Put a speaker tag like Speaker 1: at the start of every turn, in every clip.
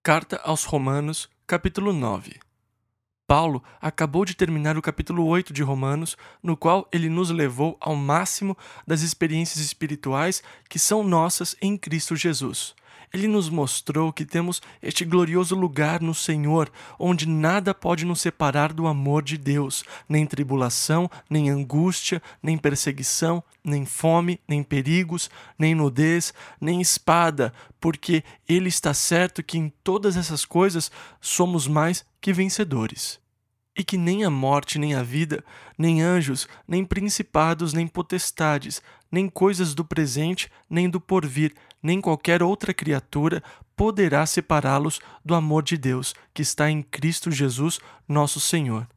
Speaker 1: Carta aos Romanos, capítulo 9. Paulo acabou de terminar o capítulo 8 de Romanos, no qual ele nos levou ao máximo das experiências espirituais que são nossas em Cristo Jesus. Ele nos mostrou que temos este glorioso lugar no Senhor, onde nada pode nos separar do amor de Deus, nem tribulação, nem angústia, nem perseguição, nem fome, nem perigos, nem nudez, nem espada, porque ele está certo que em todas essas coisas somos mais que vencedores. E que nem a morte, nem a vida, nem anjos, nem principados, nem potestades, nem coisas do presente, nem do porvir, nem qualquer outra criatura poderá separá-los do amor de Deus, que está em Cristo Jesus, nosso Senhor.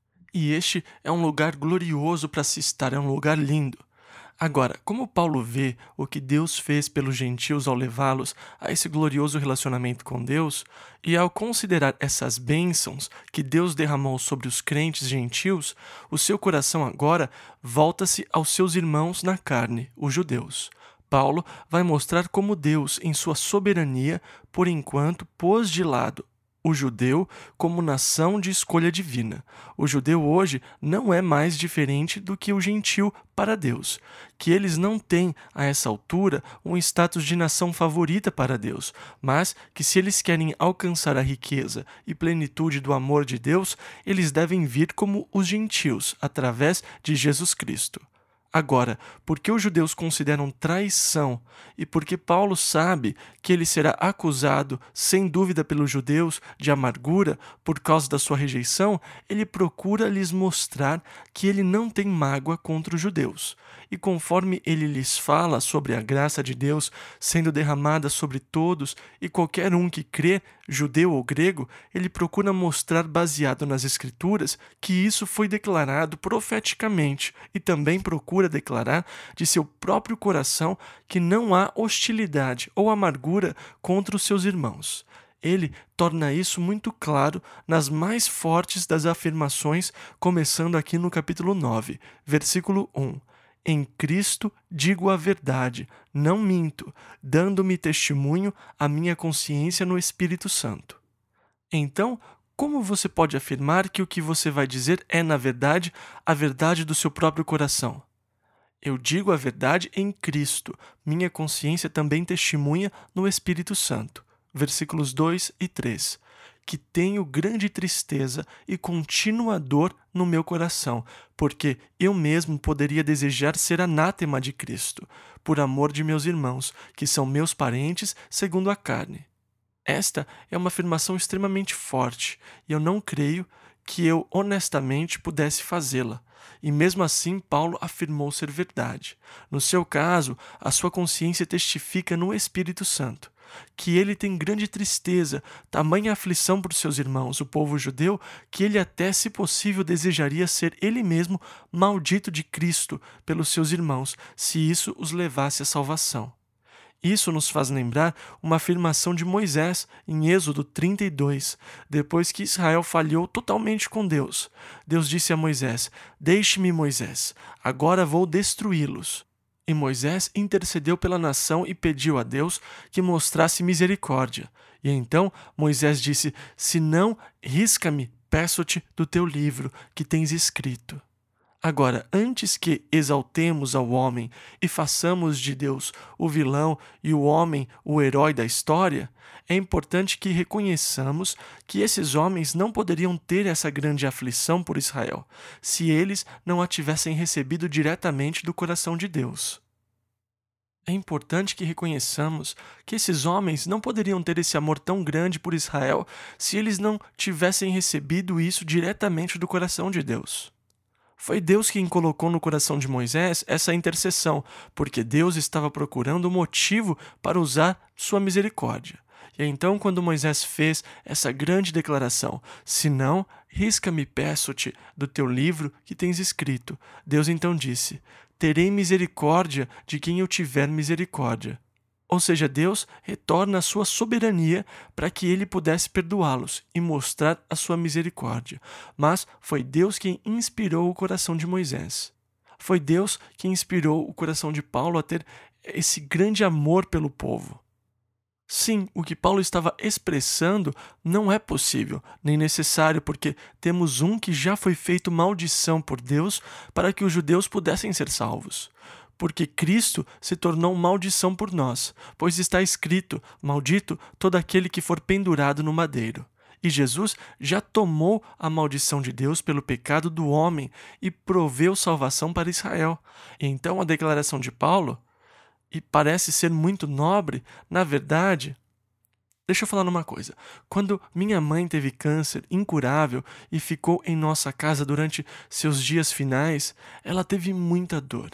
Speaker 1: E este é um lugar glorioso para se estar, é um lugar lindo. Agora, como Paulo vê o que Deus fez pelos gentios ao levá-los a esse glorioso relacionamento com Deus, e ao considerar essas bênçãos que Deus derramou sobre os crentes gentios, o seu coração agora volta-se aos seus irmãos na carne, os judeus. Paulo vai mostrar como Deus, em sua soberania, por enquanto pôs de lado o judeu como nação de escolha divina. O judeu hoje não é mais diferente do que o gentio para Deus, que eles não têm, a essa altura, um status de nação favorita para Deus, mas que se eles querem alcançar a riqueza e plenitude do amor de Deus, eles devem vir como os gentios, através de Jesus Cristo. Agora, porque os judeus consideram traição e porque Paulo sabe que ele será acusado, sem dúvida pelos judeus, de amargura por causa da sua rejeição, ele procura lhes mostrar que ele não tem mágoa contra os judeus. E conforme ele lhes fala sobre a graça de Deus sendo derramada sobre todos e qualquer um que crê, judeu ou grego, ele procura mostrar, baseado nas Escrituras, que isso foi declarado profeticamente e também procura declarar de seu próprio coração que não há hostilidade ou amargura contra os seus irmãos. Ele torna isso muito claro nas mais fortes das afirmações, começando aqui no capítulo 9, versículo 1. Em Cristo digo a verdade, não minto, dando-me testemunho a minha consciência no Espírito Santo. Então, como você pode afirmar que o que você vai dizer é, na verdade, a verdade do seu próprio coração? Eu digo a verdade em Cristo, minha consciência também testemunha no Espírito Santo. Versículos 2 e 3. Que tenho grande tristeza e contínua dor no meu coração, porque eu mesmo poderia desejar ser anátema de Cristo, por amor de meus irmãos, que são meus parentes segundo a carne. Esta é uma afirmação extremamente forte, e eu não creio que eu honestamente pudesse fazê-la. E mesmo assim, Paulo afirmou ser verdade. No seu caso, a sua consciência testifica no Espírito Santo que ele tem grande tristeza, tamanha aflição por seus irmãos, o povo judeu, que ele até, se possível, desejaria ser ele mesmo maldito de Cristo pelos seus irmãos, se isso os levasse à salvação. Isso nos faz lembrar uma afirmação de Moisés em Êxodo 32, depois que Israel falhou totalmente com Deus. Deus disse a Moisés: "Deixe-me, Moisés, agora vou destruí-los." E Moisés intercedeu pela nação e pediu a Deus que mostrasse misericórdia. E então Moisés disse: "Se não, risca-me, peço-te do teu livro que tens escrito." Agora, antes que exaltemos ao homem e façamos de Deus o vilão e o homem o herói da história, é importante que reconheçamos que esses homens não poderiam ter essa grande aflição por Israel, se eles não a tivessem recebido diretamente do coração de Deus. É importante que reconheçamos que esses homens não poderiam ter esse amor tão grande por Israel se eles não tivessem recebido isso diretamente do coração de Deus. Foi Deus quem colocou no coração de Moisés essa intercessão, porque Deus estava procurando um motivo para usar sua misericórdia. E então, quando Moisés fez essa grande declaração: "Se não, risca-me, peço-te, do teu livro que tens escrito", Deus então disse: "Terei misericórdia de quem eu tiver misericórdia." Ou seja, Deus retorna a sua soberania para que ele pudesse perdoá-los e mostrar a sua misericórdia. Mas foi Deus quem inspirou o coração de Moisés. Foi Deus quem inspirou o coração de Paulo a ter esse grande amor pelo povo. Sim, o que Paulo estava expressando não é possível, nem necessário, porque temos um que já foi feito maldição por Deus para que os judeus pudessem ser salvos. Porque Cristo se tornou maldição por nós, pois está escrito: maldito todo aquele que for pendurado no madeiro. E Jesus já tomou a maldição de Deus pelo pecado do homem e proveu salvação para Israel. Então a declaração de Paulo, e parece ser muito nobre, na verdade. Deixa eu falar uma coisa. Quando minha mãe teve câncer incurável e ficou em nossa casa durante seus dias finais, ela teve muita dor.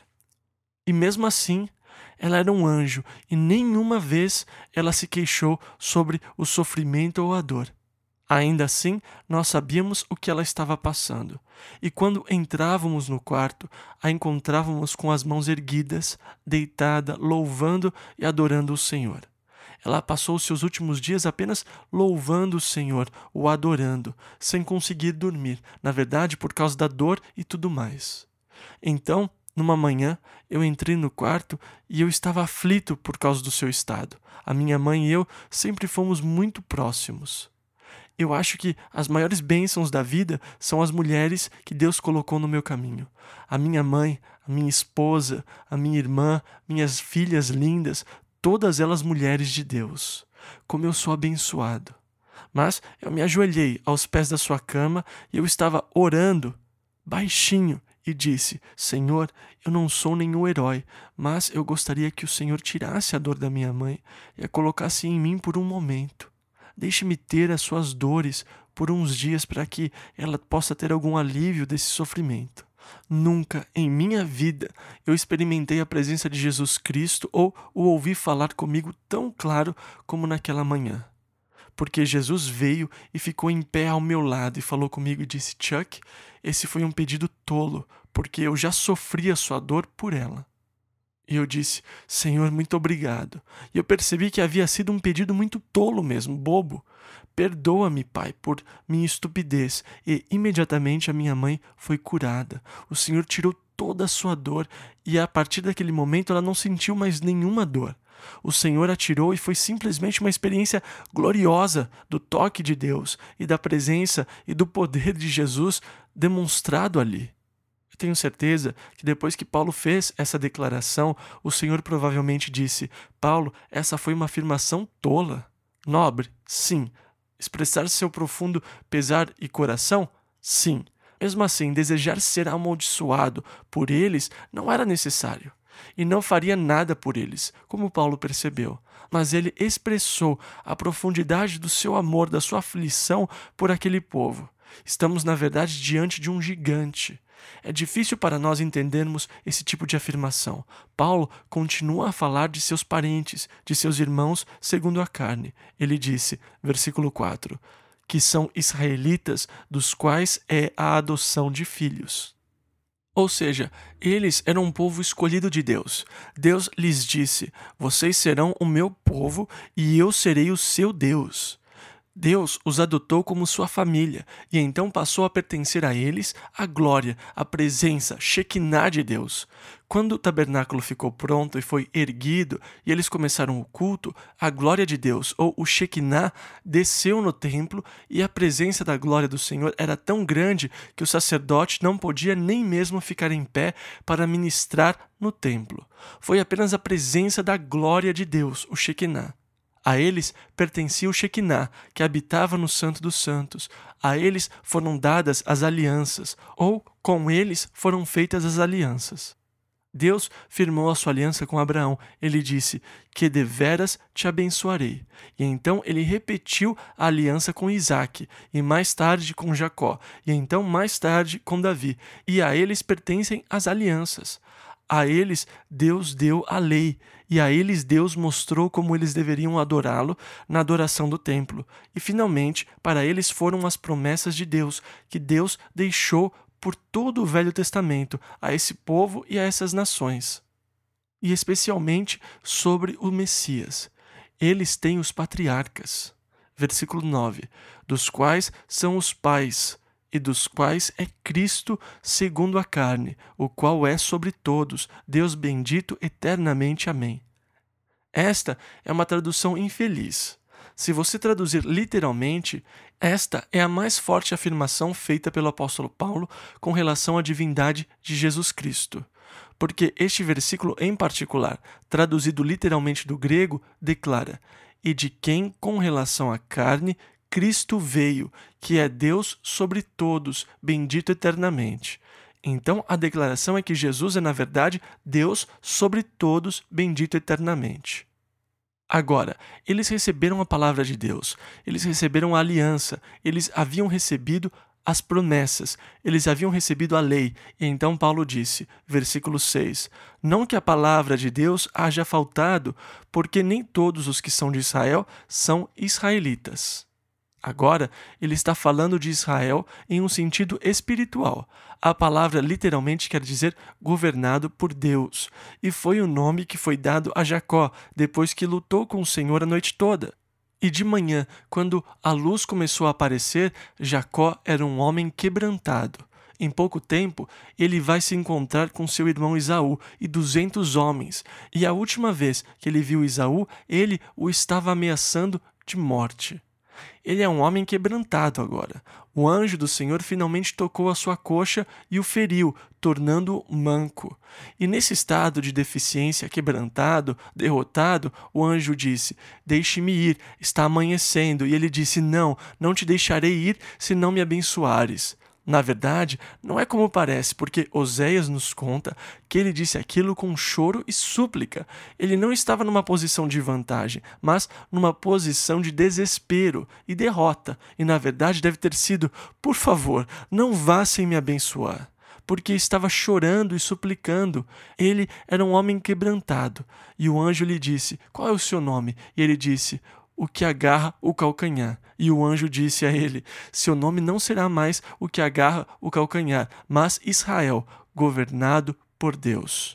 Speaker 1: E mesmo assim, ela era um anjo e nenhuma vez ela se queixou sobre o sofrimento ou a dor. Ainda assim, nós sabíamos o que ela estava passando. E quando entrávamos no quarto, a encontrávamos com as mãos erguidas, deitada, louvando e adorando o Senhor. Ela passou os seus últimos dias apenas louvando o Senhor, o adorando, sem conseguir dormir, na verdade por causa da dor e tudo mais. Então, numa manhã, eu entrei no quarto e eu estava aflito por causa do seu estado. A minha mãe e eu sempre fomos muito próximos. Eu acho que as maiores bênçãos da vida são as mulheres que Deus colocou no meu caminho. A minha mãe, a minha esposa, a minha irmã, minhas filhas lindas, todas elas mulheres de Deus. Como eu sou abençoado. Mas eu me ajoelhei aos pés da sua cama e eu estava orando baixinho e disse: Senhor, eu não sou nenhum herói, mas eu gostaria que o Senhor tirasse a dor da minha mãe e a colocasse em mim por um momento. Deixe-me ter as suas dores por uns dias para que ela possa ter algum alívio desse sofrimento. Nunca em minha vida eu experimentei a presença de Jesus Cristo ou o ouvi falar comigo tão claro como naquela manhã. Porque Jesus veio e ficou em pé ao meu lado e falou comigo e disse: Chuck, esse foi um pedido tolo, porque eu já sofri a sua dor por ela. E eu disse: Senhor, muito obrigado. E eu percebi que havia sido um pedido muito tolo mesmo, bobo. Perdoa-me, Pai, por minha estupidez. E imediatamente a minha mãe foi curada. O Senhor tirou toda a sua dor e a partir daquele momento ela não sentiu mais nenhuma dor. O Senhor a tirou e foi simplesmente uma experiência gloriosa do toque de Deus e da presença e do poder de Jesus demonstrado ali. Tenho certeza que depois que Paulo fez essa declaração, o Senhor provavelmente disse: Paulo, essa foi uma afirmação tola. Nobre? Sim. Expressar seu profundo pesar e coração? Sim. Mesmo assim, desejar ser amaldiçoado por eles não era necessário. E não faria nada por eles, como Paulo percebeu. Mas ele expressou a profundidade do seu amor, da sua aflição por aquele povo. Estamos, na verdade, diante de um gigante. É difícil para nós entendermos esse tipo de afirmação. Paulo continua a falar de seus parentes, de seus irmãos segundo a carne. Ele disse, versículo 4, que são israelitas, dos quais é a adoção de filhos. Ou seja, eles eram um povo escolhido de Deus. Deus lhes disse: vocês serão o meu povo e eu serei o seu Deus. Deus os adotou como sua família e então passou a pertencer a eles a glória, a presença, Shekinah de Deus. Quando o tabernáculo ficou pronto e foi erguido e eles começaram o culto, a glória de Deus, ou o Shekinah, desceu no templo e a presença da glória do Senhor era tão grande que o sacerdote não podia nem mesmo ficar em pé para ministrar no templo. Foi apenas a presença da glória de Deus, o Shekinah. A eles pertencia o Shekinah, que habitava no Santo dos Santos. A eles foram dadas as alianças, ou com eles foram feitas as alianças. Deus firmou a sua aliança com Abraão. Ele disse que deveras te abençoarei. E então ele repetiu a aliança com Isaque, e mais tarde com Jacó, e então mais tarde com Davi. E a eles pertencem as alianças. A eles Deus deu a lei, e a eles Deus mostrou como eles deveriam adorá-lo na adoração do templo. E finalmente, para eles foram as promessas de Deus, que Deus deixou por todo o Velho Testamento a esse povo e a essas nações. E especialmente sobre o Messias. Eles têm os patriarcas. Versículo 9. Dos quais são os pais, e dos quais é Cristo segundo a carne, o qual é sobre todos, Deus bendito eternamente. Amém. Esta é uma tradução infeliz. Se você traduzir literalmente, esta é a mais forte afirmação feita pelo apóstolo Paulo com relação à divindade de Jesus Cristo. Porque este versículo em particular, traduzido literalmente do grego, declara: "E de quem, com relação à carne, Cristo veio, que é Deus sobre todos, bendito eternamente." Então, a declaração é que Jesus é, na verdade, Deus sobre todos, bendito eternamente. Agora, eles receberam a palavra de Deus, eles receberam a aliança, eles haviam recebido as promessas, eles haviam recebido a lei. E então Paulo disse, versículo 6, "Não que a palavra de Deus haja faltado, porque nem todos os que são de Israel são israelitas." Agora, ele está falando de Israel em um sentido espiritual. A palavra literalmente quer dizer governado por Deus, e foi o nome que foi dado a Jacó depois que lutou com o Senhor a noite toda. E de manhã, quando a luz começou a aparecer, Jacó era um homem quebrantado. Em pouco tempo, ele vai se encontrar com seu irmão Esaú e 200 homens, e a última vez que ele viu Esaú, ele o estava ameaçando de morte. Ele é um homem quebrantado agora. O anjo do Senhor finalmente tocou a sua coxa e o feriu, tornando-o manco. E nesse estado de deficiência, quebrantado, derrotado, o anjo disse, "Deixe-me ir, está amanhecendo." E ele disse, não te deixarei ir se não me abençoares." Na verdade, não é como parece, porque Oséias nos conta que ele disse aquilo com choro e súplica. Ele não estava numa posição de vantagem, mas numa posição de desespero e derrota. E na verdade deve ter sido, "Por favor, não vá sem me abençoar." Porque estava chorando e suplicando. Ele era um homem quebrantado. E o anjo lhe disse, "Qual é o seu nome?" E ele disse, "O que agarra o calcanhar." E o anjo disse a ele, "Seu nome não será mais o que agarra o calcanhar, mas Israel, governado por Deus."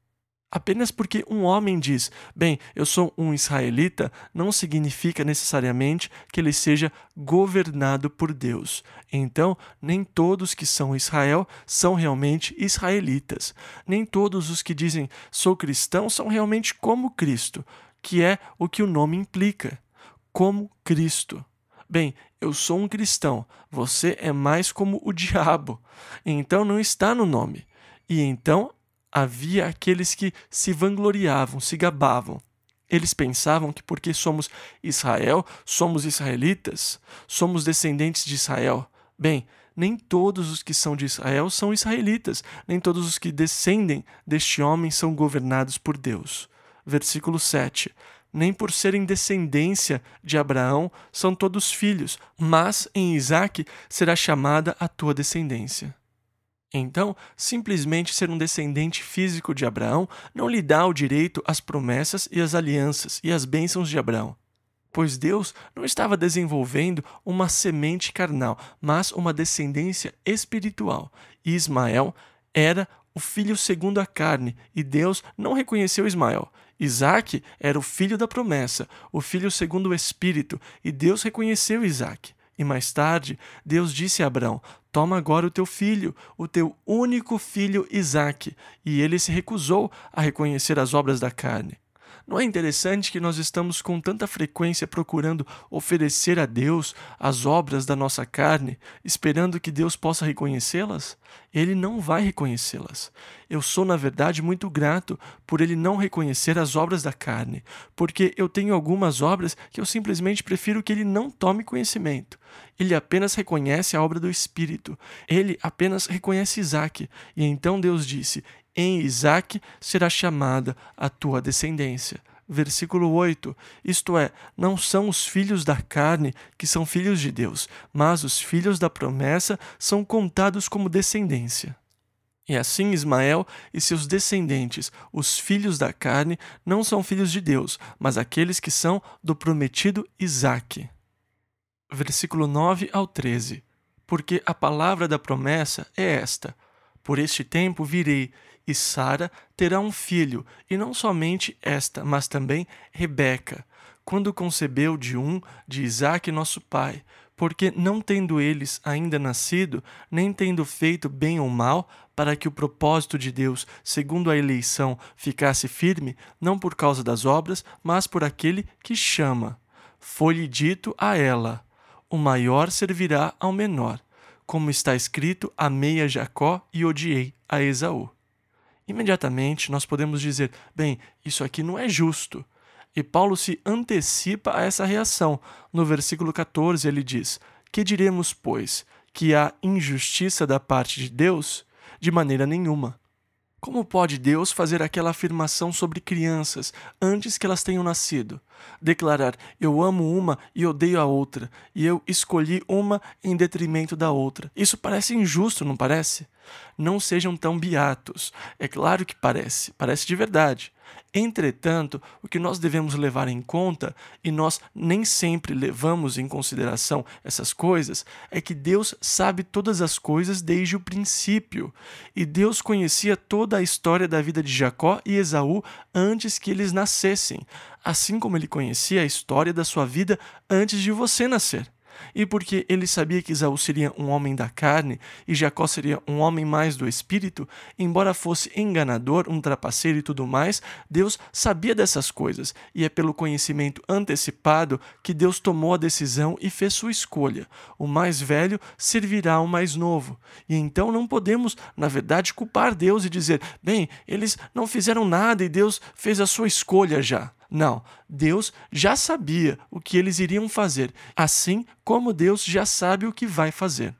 Speaker 1: Apenas porque um homem diz, eu sou um israelita, não significa necessariamente que ele seja governado por Deus. Então, nem todos que são Israel são realmente israelitas. Nem todos os que dizem, "Sou cristão", são realmente como Cristo, que é o que o nome implica. Como Cristo. Eu sou um cristão, você é mais como o diabo. Então não está no nome. E então havia aqueles que se vangloriavam, se gabavam. Eles pensavam que porque somos Israel, somos israelitas, somos descendentes de Israel. Nem todos os que são de Israel são israelitas, nem todos os que descendem deste homem são governados por Deus. Versículo 7. "Nem por serem descendência de Abraão são todos filhos, mas em Isaque será chamada a tua descendência." Então, simplesmente ser um descendente físico de Abraão não lhe dá o direito às promessas e às alianças e às bênçãos de Abraão. Pois Deus não estava desenvolvendo uma semente carnal, mas uma descendência espiritual. E Ismael era o filho segundo a carne, e Deus não reconheceu Ismael. Isaque era o filho da promessa, o filho segundo o Espírito, e Deus reconheceu Isaque. E mais tarde, Deus disse a Abraão, "Toma agora o teu filho, o teu único filho Isaque." E ele se recusou a reconhecer as obras da carne. Não é interessante que nós estamos com tanta frequência procurando oferecer a Deus as obras da nossa carne, esperando que Deus possa reconhecê-las? Ele não vai reconhecê-las. Eu sou, na verdade, muito grato por ele não reconhecer as obras da carne, porque eu tenho algumas obras que eu simplesmente prefiro que ele não tome conhecimento. Ele apenas reconhece a obra do Espírito. Ele apenas reconhece Isaque. E então Deus disse, "Em Isaque será chamada a tua descendência." Versículo 8, isto é, não são os filhos da carne que são filhos de Deus, mas os filhos da promessa são contados como descendência. E assim Ismael e seus descendentes, os filhos da carne, não são filhos de Deus, mas aqueles que são do prometido Isaque. Versículo 9 ao 13, porque a palavra da promessa é esta, "Por este tempo virei, e Sara terá um filho, e não somente esta, mas também Rebeca, quando concebeu de Isaque nosso pai, porque não tendo eles ainda nascido, nem tendo feito bem ou mal, para que o propósito de Deus, segundo a eleição, ficasse firme, não por causa das obras, mas por aquele que chama. Foi-lhe dito a ela: o maior servirá ao menor. Como está escrito, amei a Jacó e odiei a Esaú. Imediatamente nós podemos dizer, bem, isso aqui não é justo. E Paulo se antecipa a essa reação. No versículo 14 ele diz: que diremos, pois? Que há injustiça da parte de Deus? De maneira nenhuma. Como pode Deus fazer aquela afirmação sobre crianças antes que elas tenham nascido? Declarar, eu amo uma e odeio a outra, e eu escolhi uma em detrimento da outra. Isso parece injusto, não parece? Não sejam tão beatos. É claro que parece de verdade. Entretanto, o que nós devemos levar em conta, e nós nem sempre levamos em consideração essas coisas, é que Deus sabe todas as coisas desde o princípio. E Deus conhecia toda a história da vida de Jacó e Esaú antes que eles nascessem, assim como ele conhecia a história da sua vida antes de você nascer. E porque ele sabia que Esaú seria um homem da carne e Jacó seria um homem mais do espírito, embora fosse enganador, um trapaceiro e tudo mais, Deus sabia dessas coisas, e é pelo conhecimento antecipado que Deus tomou a decisão e fez sua escolha. O mais velho servirá ao mais novo. E então não podemos, na verdade, culpar Deus e dizer, bem, eles não fizeram nada e Deus fez a sua escolha já. Não, Deus já sabia o que eles iriam fazer, assim como Deus já sabe o que vai fazer.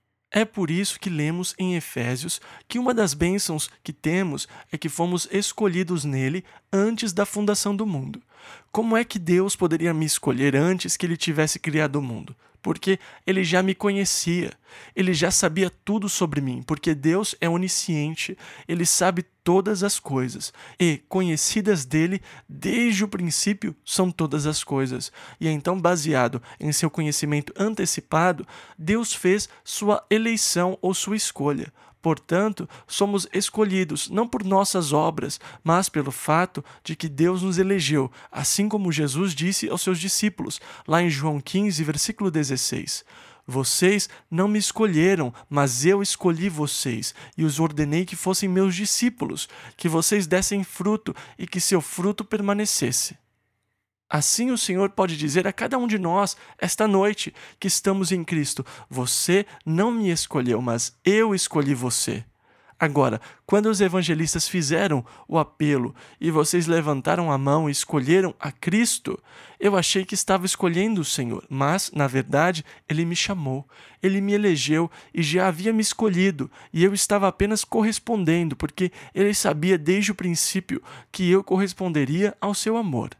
Speaker 1: É por isso que lemos em Efésios que uma das bênçãos que temos é que fomos escolhidos nele antes da fundação do mundo. Como é que Deus poderia me escolher antes que ele tivesse criado o mundo? Porque ele já me conhecia, ele já sabia tudo sobre mim, porque Deus é onisciente, ele sabe todas as coisas, e conhecidas dele desde o princípio são todas as coisas. E então, baseado em seu conhecimento antecipado, Deus fez sua eleição ou sua escolha. Portanto, somos escolhidos não por nossas obras, mas pelo fato de que Deus nos elegeu, assim como Jesus disse aos seus discípulos, lá em João 15, versículo 16. Vocês não me escolheram, mas eu escolhi vocês e os ordenei que fossem meus discípulos, que vocês dessem fruto e que seu fruto permanecesse. Assim o Senhor pode dizer a cada um de nós, esta noite, que estamos em Cristo, você não me escolheu, mas eu escolhi você. Agora, quando os evangelistas fizeram o apelo e vocês levantaram a mão e escolheram a Cristo, eu achei que estava escolhendo o Senhor, mas, na verdade, Ele me chamou, Ele me elegeu e já havia me escolhido, e eu estava apenas correspondendo, porque Ele sabia desde o princípio que eu corresponderia ao seu amor.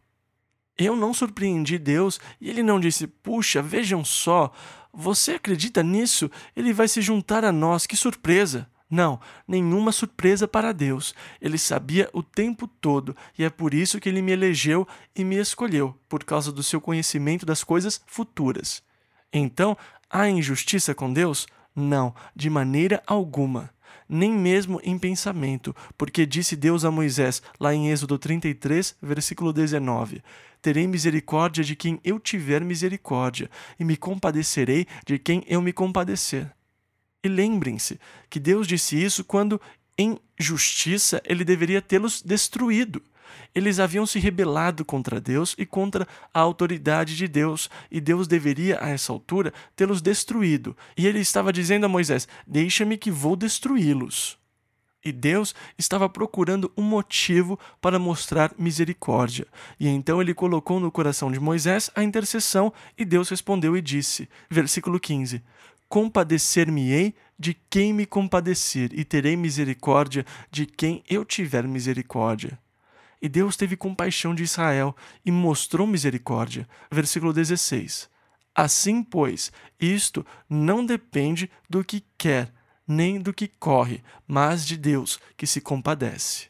Speaker 1: Eu não surpreendi Deus e ele não disse, puxa, vejam só, você acredita nisso? Ele vai se juntar a nós, que surpresa! Não, nenhuma surpresa para Deus. Ele sabia o tempo todo e é por isso que ele me elegeu e me escolheu, por causa do seu conhecimento das coisas futuras. Então, há injustiça com Deus? Não, de maneira alguma. Nem mesmo em pensamento, porque disse Deus a Moisés, lá em Êxodo 33, versículo 19, terei misericórdia de quem eu tiver misericórdia, e me compadecerei de quem eu me compadecer. E lembrem-se que Deus disse isso quando, em justiça, ele deveria tê-los destruído. Eles haviam se rebelado contra Deus e contra a autoridade de Deus, e Deus deveria, a essa altura, tê-los destruído. E ele estava dizendo a Moisés, deixa-me que vou destruí-los. E Deus estava procurando um motivo para mostrar misericórdia. E então ele colocou no coração de Moisés a intercessão, e Deus respondeu e disse, versículo 15, compadecer-me-ei de quem me compadecer, e terei misericórdia de quem eu tiver misericórdia. E Deus teve compaixão de Israel e mostrou misericórdia. Versículo 16. Assim, pois, isto não depende do que quer, nem do que corre, mas de Deus, que se compadece.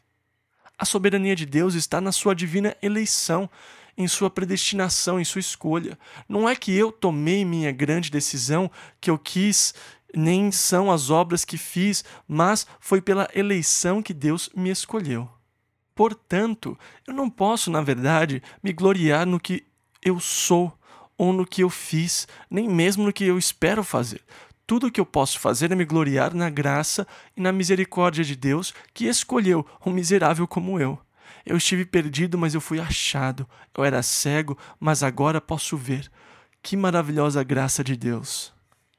Speaker 1: A soberania de Deus está na sua divina eleição, em sua predestinação, em sua escolha. Não é que eu tomei minha grande decisão, que eu quis, nem são as obras que fiz, mas foi pela eleição que Deus me escolheu. Portanto, eu não posso, na verdade, me gloriar no que eu sou ou no que eu fiz, nem mesmo no que eu espero fazer. Tudo o que eu posso fazer é me gloriar na graça e na misericórdia de Deus que escolheu um miserável como eu. Eu estive perdido, mas eu fui achado. Eu era cego, mas agora posso ver. Que maravilhosa graça de Deus.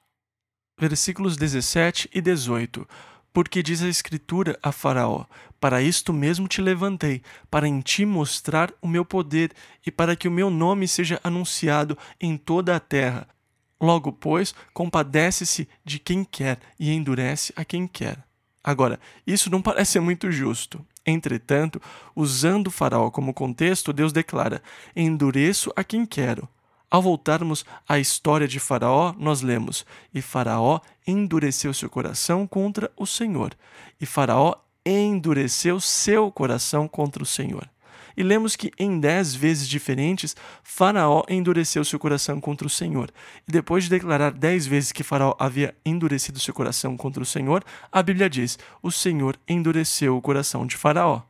Speaker 1: Versículos 17 e 18. Porque diz a Escritura a Faraó: para isto mesmo te levantei, para em ti mostrar o meu poder e para que o meu nome seja anunciado em toda a terra. Logo, pois, compadece-se de quem quer e endurece a quem quer. Agora, isso não parece muito justo. Entretanto, usando Faraó como contexto, Deus declara: endureço a quem quero. Ao voltarmos à história de Faraó, nós lemos: e Faraó endureceu seu coração contra o Senhor. E Faraó endureceu seu coração contra o Senhor. E lemos que em 10 vezes diferentes, Faraó endureceu seu coração contra o Senhor. E depois de declarar 10 vezes que Faraó havia endurecido seu coração contra o Senhor, a Bíblia diz: o Senhor endureceu o coração de Faraó.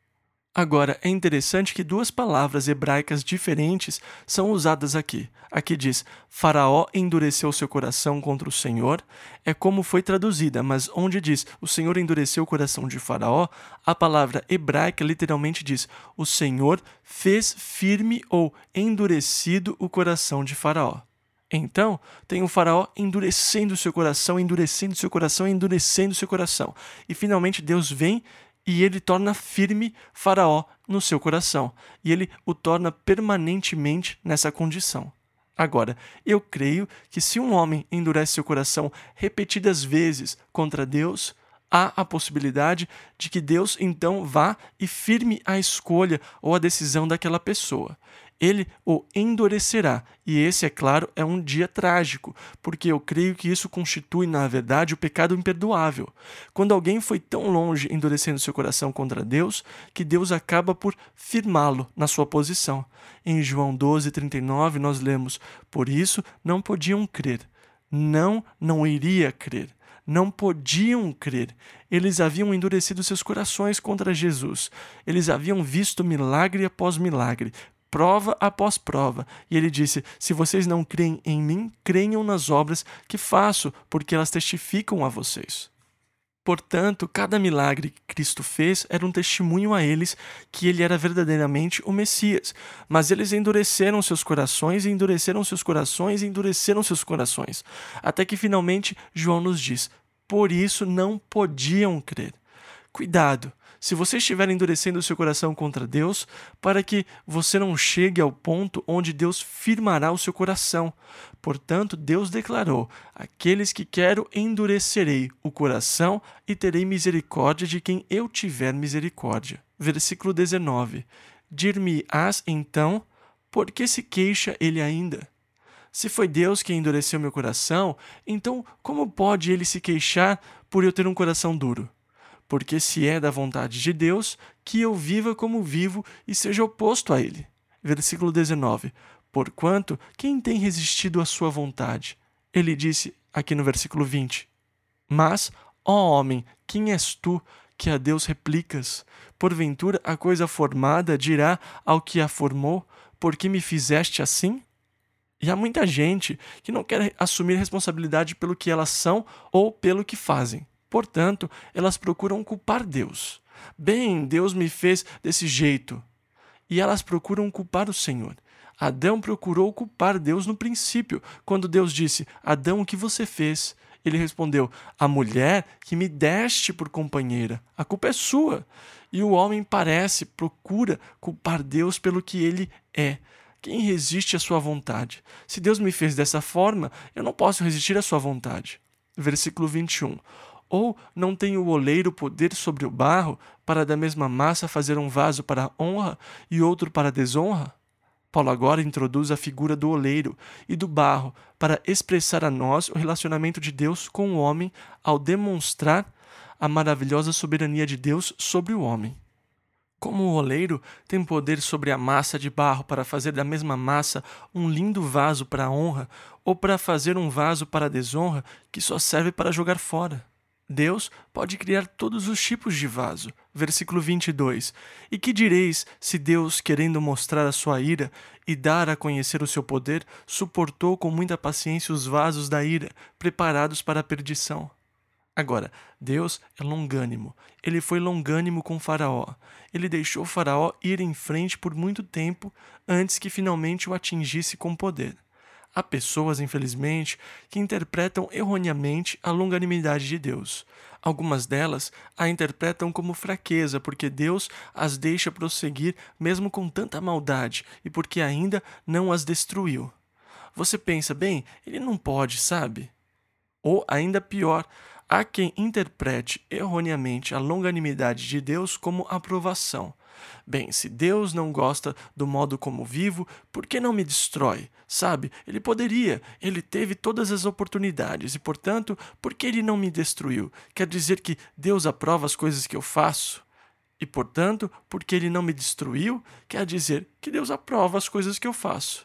Speaker 1: Agora, é interessante que 2 palavras hebraicas diferentes são usadas aqui. Aqui diz: Faraó endureceu seu coração contra o Senhor, é como foi traduzida, mas onde diz: o Senhor endureceu o coração de Faraó, a palavra hebraica literalmente diz: o Senhor fez firme ou endurecido o coração de Faraó. Então, tem o Faraó endurecendo seu coração, endurecendo seu coração, endurecendo seu coração. E finalmente Deus vem e ele torna firme Faraó no seu coração. E ele o torna permanentemente nessa condição. Agora, eu creio que se um homem endurece seu coração repetidas vezes contra Deus, há a possibilidade de que Deus então vá e firme a escolha ou a decisão daquela pessoa. Ele o endurecerá, e esse, é claro, é um dia trágico, porque eu creio que isso constitui, na verdade, o pecado imperdoável. Quando alguém foi tão longe endurecendo seu coração contra Deus, que Deus acaba por firmá-lo na sua posição. Em João 12:39 nós lemos: por isso não podiam crer. Não iria crer. Não podiam crer. Eles haviam endurecido seus corações contra Jesus. Eles haviam visto milagre após milagre, prova após prova. E ele disse: se vocês não creem em mim, creiam nas obras que faço, porque elas testificam a vocês. Portanto, cada milagre que Cristo fez era um testemunho a eles que ele era verdadeiramente o Messias. Mas eles endureceram seus corações, endureceram seus corações, endureceram seus corações. Até que finalmente João nos diz: por isso não podiam crer. Cuidado! Se você estiver endurecendo o seu coração contra Deus, para que você não chegue ao ponto onde Deus firmará o seu coração. Portanto, Deus declarou: aqueles que quero endurecerei o coração e terei misericórdia de quem eu tiver misericórdia. Versículo 19. Dir-me-ás então, por que se queixa ele ainda? Se foi Deus que endureceu meu coração, então como pode ele se queixar por eu ter um coração duro? Porque se é da vontade de Deus, que eu viva como vivo e seja oposto a ele. Versículo 19. Porquanto, quem tem resistido à sua vontade? Ele disse aqui no versículo 20. Mas, ó homem, quem és tu que a Deus replicas? Porventura a coisa formada dirá ao que a formou: por que me fizeste assim? E há muita gente que não quer assumir responsabilidade pelo que elas são ou pelo que fazem. Portanto, elas procuram culpar Deus. Bem, Deus me fez desse jeito. E elas procuram culpar o Senhor. Adão procurou culpar Deus no princípio, quando Deus disse: Adão, o que você fez? Ele respondeu: a mulher que me deste por companheira. A culpa é sua. E o homem procura culpar Deus pelo que ele é. Quem resiste à sua vontade? Se Deus me fez dessa forma, eu não posso resistir à sua vontade. Versículo 21. Ou não tem o oleiro poder sobre o barro para da mesma massa fazer um vaso para honra e outro para desonra? Paulo agora introduz a figura do oleiro e do barro para expressar a nós o relacionamento de Deus com o homem ao demonstrar a maravilhosa soberania de Deus sobre o homem. Como o oleiro tem poder sobre a massa de barro para fazer da mesma massa um lindo vaso para honra ou para fazer um vaso para desonra que só serve para jogar fora. Deus pode criar todos os tipos de vaso. Versículo 22. E que direis se Deus, querendo mostrar a sua ira e dar a conhecer o seu poder, suportou com muita paciência os vasos da ira, preparados para a perdição? Agora, Deus é longânimo. Ele foi longânimo com Faraó. Ele deixou Faraó ir em frente por muito tempo antes que finalmente o atingisse com poder. Há pessoas, infelizmente, que interpretam erroneamente a longanimidade de Deus. Algumas delas a interpretam como fraqueza, porque Deus as deixa prosseguir mesmo com tanta maldade e porque ainda não as destruiu. Você pensa, bem, ele não pode, sabe? Ou, ainda pior, há quem interprete erroneamente a longanimidade de Deus como aprovação. Bem, se Deus não gosta do modo como vivo, por que não me destrói? Sabe, ele teve todas as oportunidades e, portanto, por que ele não me destruiu? Quer dizer que Deus aprova as coisas que eu faço? E, portanto, porque ele não me destruiu, quer dizer que Deus aprova as coisas que eu faço.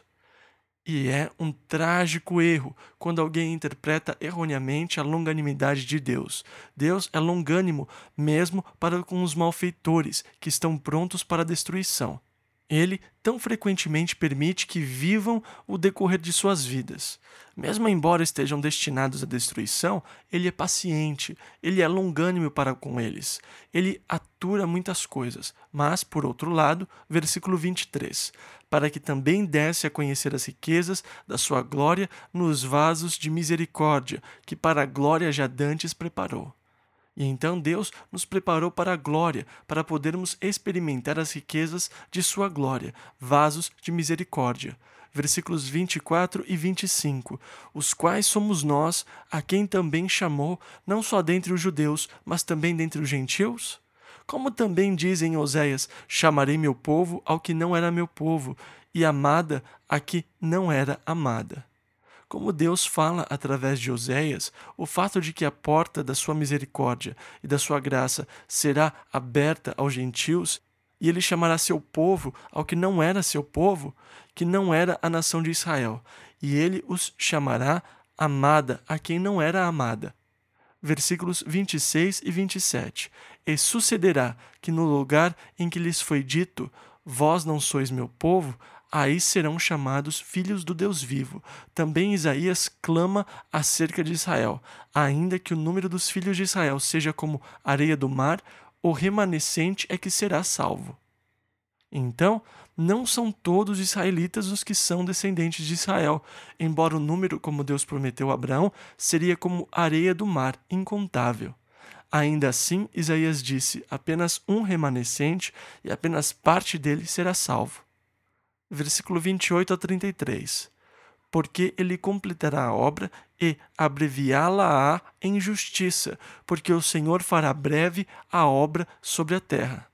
Speaker 1: E é um trágico erro quando alguém interpreta erroneamente a longanimidade de Deus. Deus é longânimo mesmo para com os malfeitores, que estão prontos para a destruição. Ele tão frequentemente permite que vivam o decorrer de suas vidas. Mesmo embora estejam destinados à destruição, ele é paciente, ele é longânimo para com eles. Ele atura muitas coisas, mas, por outro lado, versículo 23, para que também desse a conhecer as riquezas da sua glória nos vasos de misericórdia, que para a glória já dantes preparou. E então Deus nos preparou para a glória, para podermos experimentar as riquezas de sua glória, vasos de misericórdia. Versículos 24 e 25, os quais somos nós, a quem também chamou, não só dentre os judeus, mas também dentre os gentios? Como também diz em Oséias, chamarei meu povo ao que não era meu povo, e amada a que não era amada. Como Deus fala através de Oséias, o fato de que a porta da sua misericórdia e da sua graça será aberta aos gentios, e ele chamará seu povo ao que não era seu povo, que não era a nação de Israel, e ele os chamará amada a quem não era amada. Versículos 26 e 27. E sucederá que no lugar em que lhes foi dito, vós não sois meu povo, aí serão chamados filhos do Deus vivo. Também Isaías clama acerca de Israel. Ainda que o número dos filhos de Israel seja como areia do mar, o remanescente é que será salvo. Então, não são todos israelitas os que são descendentes de Israel, embora o número, como Deus prometeu a Abraão, seria como areia do mar, incontável. Ainda assim, Isaías disse, apenas um remanescente e apenas parte dele será salvo. Versículo 28 a 33. Porque ele completará a obra e abreviá-la-á em justiça, porque o Senhor fará breve a obra sobre a terra.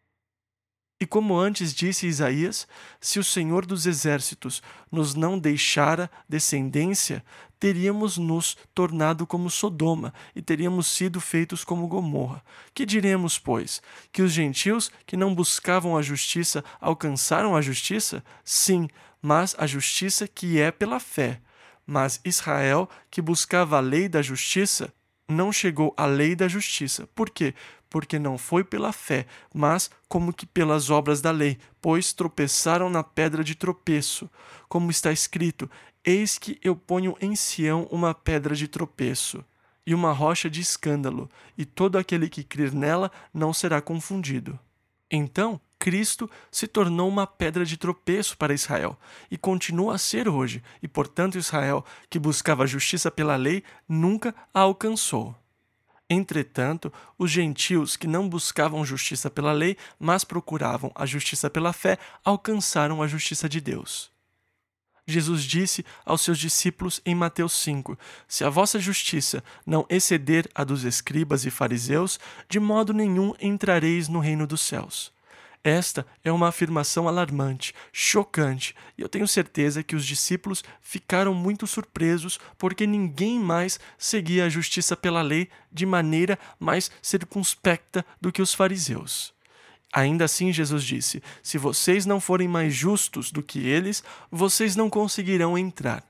Speaker 1: E como antes disse Isaías, se o Senhor dos Exércitos nos não deixara descendência, teríamos nos tornado como Sodoma e teríamos sido feitos como Gomorra. Que diremos, pois? Que os gentios que não buscavam a justiça alcançaram a justiça? Sim, mas a justiça que é pela fé. Mas Israel, que buscava a lei da justiça, não chegou à lei da justiça. Por quê? Porque não foi pela fé, mas como que pelas obras da lei, pois tropeçaram na pedra de tropeço. Como está escrito, eis que eu ponho em Sião uma pedra de tropeço e uma rocha de escândalo, e todo aquele que crer nela não será confundido. Então, Cristo se tornou uma pedra de tropeço para Israel e continua a ser hoje, e portanto Israel, que buscava a justiça pela lei, nunca a alcançou. Entretanto, os gentios que não buscavam justiça pela lei, mas procuravam a justiça pela fé, alcançaram a justiça de Deus. Jesus disse aos seus discípulos em Mateus 5, se a vossa justiça não exceder a dos escribas e fariseus, de modo nenhum entrareis no reino dos céus. Esta é uma afirmação alarmante, chocante, e eu tenho certeza que os discípulos ficaram muito surpresos porque ninguém mais seguia a justiça pela lei de maneira mais circunspecta do que os fariseus. Ainda assim, Jesus disse, se vocês não forem mais justos do que eles, vocês não conseguirão entrar.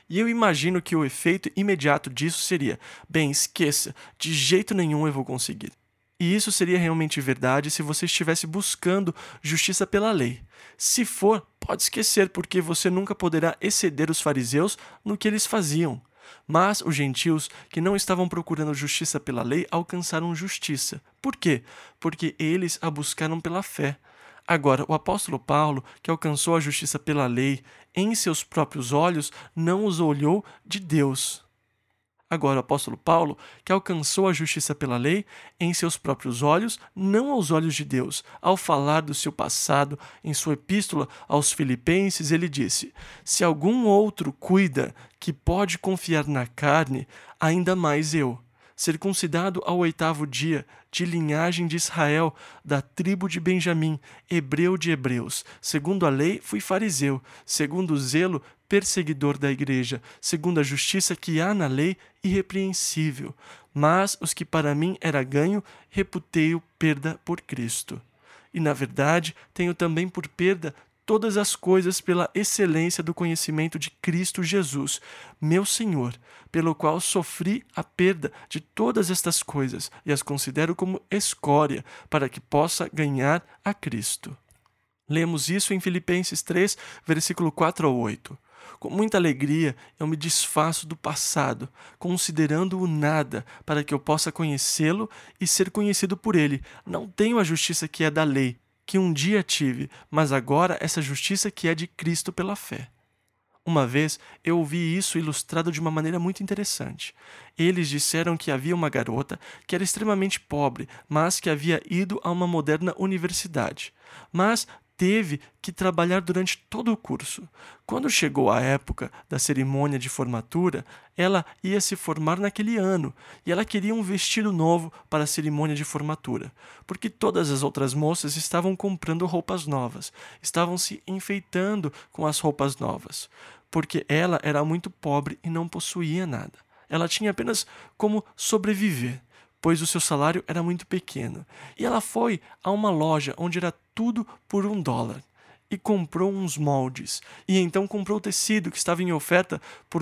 Speaker 1: E eu imagino que o efeito imediato disso seria: bem, esqueça, de jeito nenhum eu vou conseguir. E isso seria realmente verdade se você estivesse buscando justiça pela lei. Se for, pode esquecer, porque você nunca poderá exceder os fariseus no que eles faziam. Mas os gentios que não estavam procurando justiça pela lei alcançaram justiça. Por quê? Porque eles a buscaram pela fé. Agora, o apóstolo Paulo, que alcançou a justiça pela lei em seus próprios olhos, não os olhou de Deus. Agora, o apóstolo Paulo, que alcançou a justiça pela lei em seus próprios olhos, não aos olhos de Deus. Ao falar do seu passado, em sua epístola aos Filipenses, ele disse: se algum outro cuida que pode confiar na carne, ainda mais eu. Circuncidado ao 8º dia, de linhagem de Israel, da tribo de Benjamim, hebreu de hebreus. Segundo a lei, fui fariseu. Segundo o zelo, perseguidor da igreja. Segundo a justiça que há na lei, irrepreensível. Mas os que para mim era ganho, reputei-o perda por Cristo. E, na verdade, tenho também por perda todas as coisas pela excelência do conhecimento de Cristo Jesus, meu Senhor, pelo qual sofri a perda de todas estas coisas e as considero como escória, para que possa ganhar a Cristo. Lemos isso em Filipenses 3, versículo 4 ao 8. Com muita alegria eu me desfaço do passado, considerando-o nada, para que eu possa conhecê-lo e ser conhecido por ele. Não tenho a justiça que é da lei, que um dia tive, mas agora essa justiça que é de Cristo pela fé. Uma vez eu ouvi isso ilustrado de uma maneira muito interessante. Eles disseram que havia uma garota que era extremamente pobre, mas que havia ido a uma moderna universidade. Mas teve que trabalhar durante todo o curso. Quando chegou a época da cerimônia de formatura, ela ia se formar naquele ano e ela queria um vestido novo para a cerimônia de formatura, porque todas as outras moças estavam comprando roupas novas, estavam se enfeitando com as roupas novas, porque ela era muito pobre e não possuía nada. Ela tinha apenas como sobreviver, pois o seu salário era muito pequeno. E ela foi a uma loja onde era tudo por $1 e comprou uns moldes. E então comprou o tecido que estava em oferta por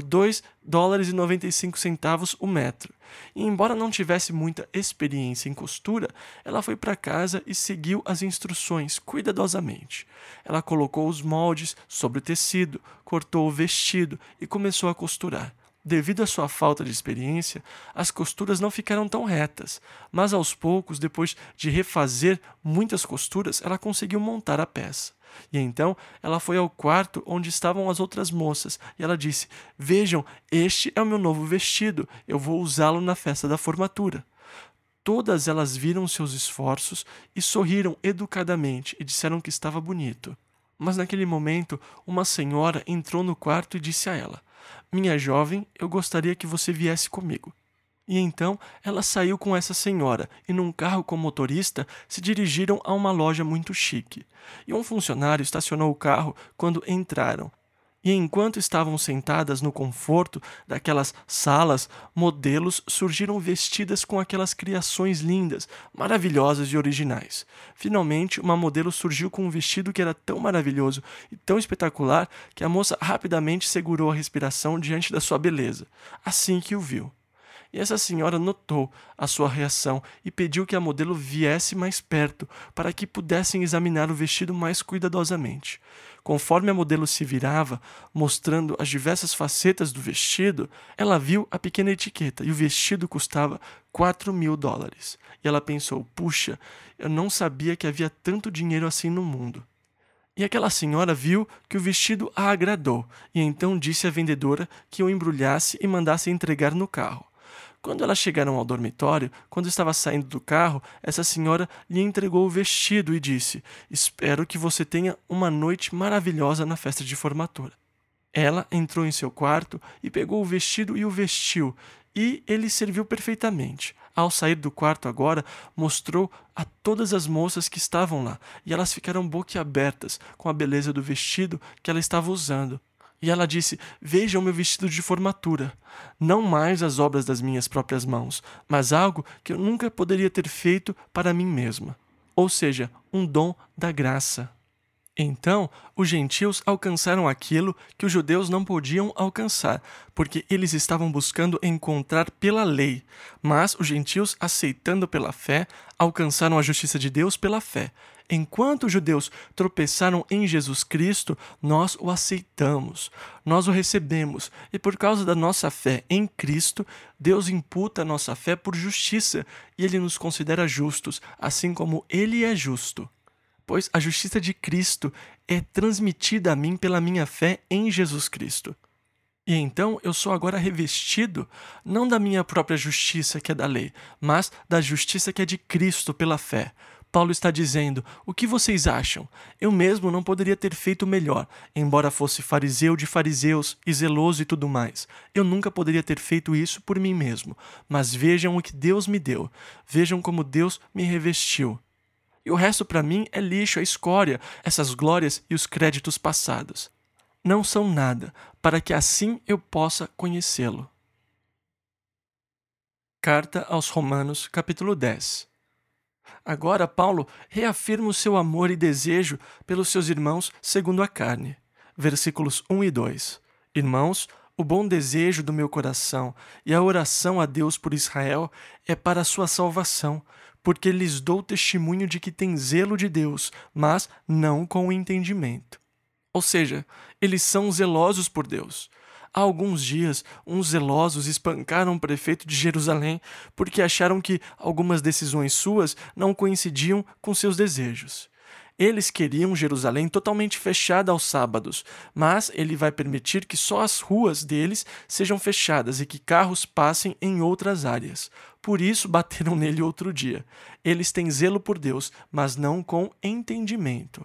Speaker 1: $2,95 o metro. E embora não tivesse muita experiência em costura, ela foi para casa e seguiu as instruções cuidadosamente. Ela colocou os moldes sobre o tecido, cortou o vestido e começou a costurar. Devido à sua falta de experiência, as costuras não ficaram tão retas, mas aos poucos, depois de refazer muitas costuras, ela conseguiu montar a peça. E então ela foi ao quarto onde estavam as outras moças e ela disse: vejam, este é o meu novo vestido, eu vou usá-lo na festa da formatura. Todas elas viram seus esforços e sorriram educadamente e disseram que estava bonito. Mas naquele momento, uma senhora entrou no quarto e disse a ela: minha jovem, eu gostaria que você viesse comigo. E então ela saiu com essa senhora e num carro com motorista se dirigiram a uma loja muito chique. E um funcionário estacionou o carro quando entraram. E enquanto estavam sentadas no conforto daquelas salas, modelos surgiram vestidas com aquelas criações lindas, maravilhosas e originais. Finalmente, uma modelo surgiu com um vestido que era tão maravilhoso e tão espetacular que a moça rapidamente segurou a respiração diante da sua beleza, assim que o viu. E essa senhora notou a sua reação e pediu que a modelo viesse mais perto para que pudessem examinar o vestido mais cuidadosamente. Conforme a modelo se virava, mostrando as diversas facetas do vestido, ela viu a pequena etiqueta e o vestido custava $4.000. E ela pensou: puxa, eu não sabia que havia tanto dinheiro assim no mundo. E aquela senhora viu que o vestido a agradou e então disse à vendedora que o embrulhasse e mandasse entregar no carro. Quando elas chegaram ao dormitório, quando estava saindo do carro, essa senhora lhe entregou o vestido e disse: espero que você tenha uma noite maravilhosa na festa de formatura. Ela entrou em seu quarto e pegou o vestido e o vestiu, e ele serviu perfeitamente. Ao sair do quarto agora, mostrou a todas as moças que estavam lá, e elas ficaram boquiabertas com a beleza do vestido que ela estava usando. E ela disse: vejam meu vestido de formatura, não mais as obras das minhas próprias mãos, mas algo que eu nunca poderia ter feito para mim mesma. Ou seja, um dom da graça. Então, os gentios alcançaram aquilo que os judeus não podiam alcançar, porque eles estavam buscando encontrar pela lei. Mas os gentios, aceitando pela fé, alcançaram a justiça de Deus pela fé. Enquanto os judeus tropeçaram em Jesus Cristo, nós o aceitamos, nós o recebemos, e por causa da nossa fé em Cristo, Deus imputa a nossa fé por justiça, e Ele nos considera justos, assim como Ele é justo. Pois a justiça de Cristo é transmitida a mim pela minha fé em Jesus Cristo. E então eu sou agora revestido não da minha própria justiça, que é da lei, mas da justiça que é de Cristo pela fé. Paulo está dizendo: o que vocês acham? Eu mesmo não poderia ter feito melhor, embora fosse fariseu de fariseus e zeloso e tudo mais. Eu nunca poderia ter feito isso por mim mesmo. Mas vejam o que Deus me deu. Vejam como Deus me revestiu. E o resto para mim é lixo, é escória, essas glórias e os créditos passados. Não são nada, para que assim eu possa conhecê-lo. Carta aos Romanos, capítulo 10. Agora Paulo reafirma o seu amor e desejo pelos seus irmãos segundo a carne. Versículos 1 e 2. Irmãos, o bom desejo do meu coração e a oração a Deus por Israel é para a sua salvação, porque lhes dou testemunho de que têm zelo de Deus, mas não com o entendimento. Ou seja, eles são zelosos por Deus. Há alguns dias, uns zelosos espancaram o prefeito de Jerusalém porque acharam que algumas decisões suas não coincidiam com seus desejos. Eles queriam Jerusalém totalmente fechada aos sábados, mas ele vai permitir que só as ruas deles sejam fechadas e que carros passem em outras áreas. Por isso bateram nele outro dia. Eles têm zelo por Deus, mas não com entendimento.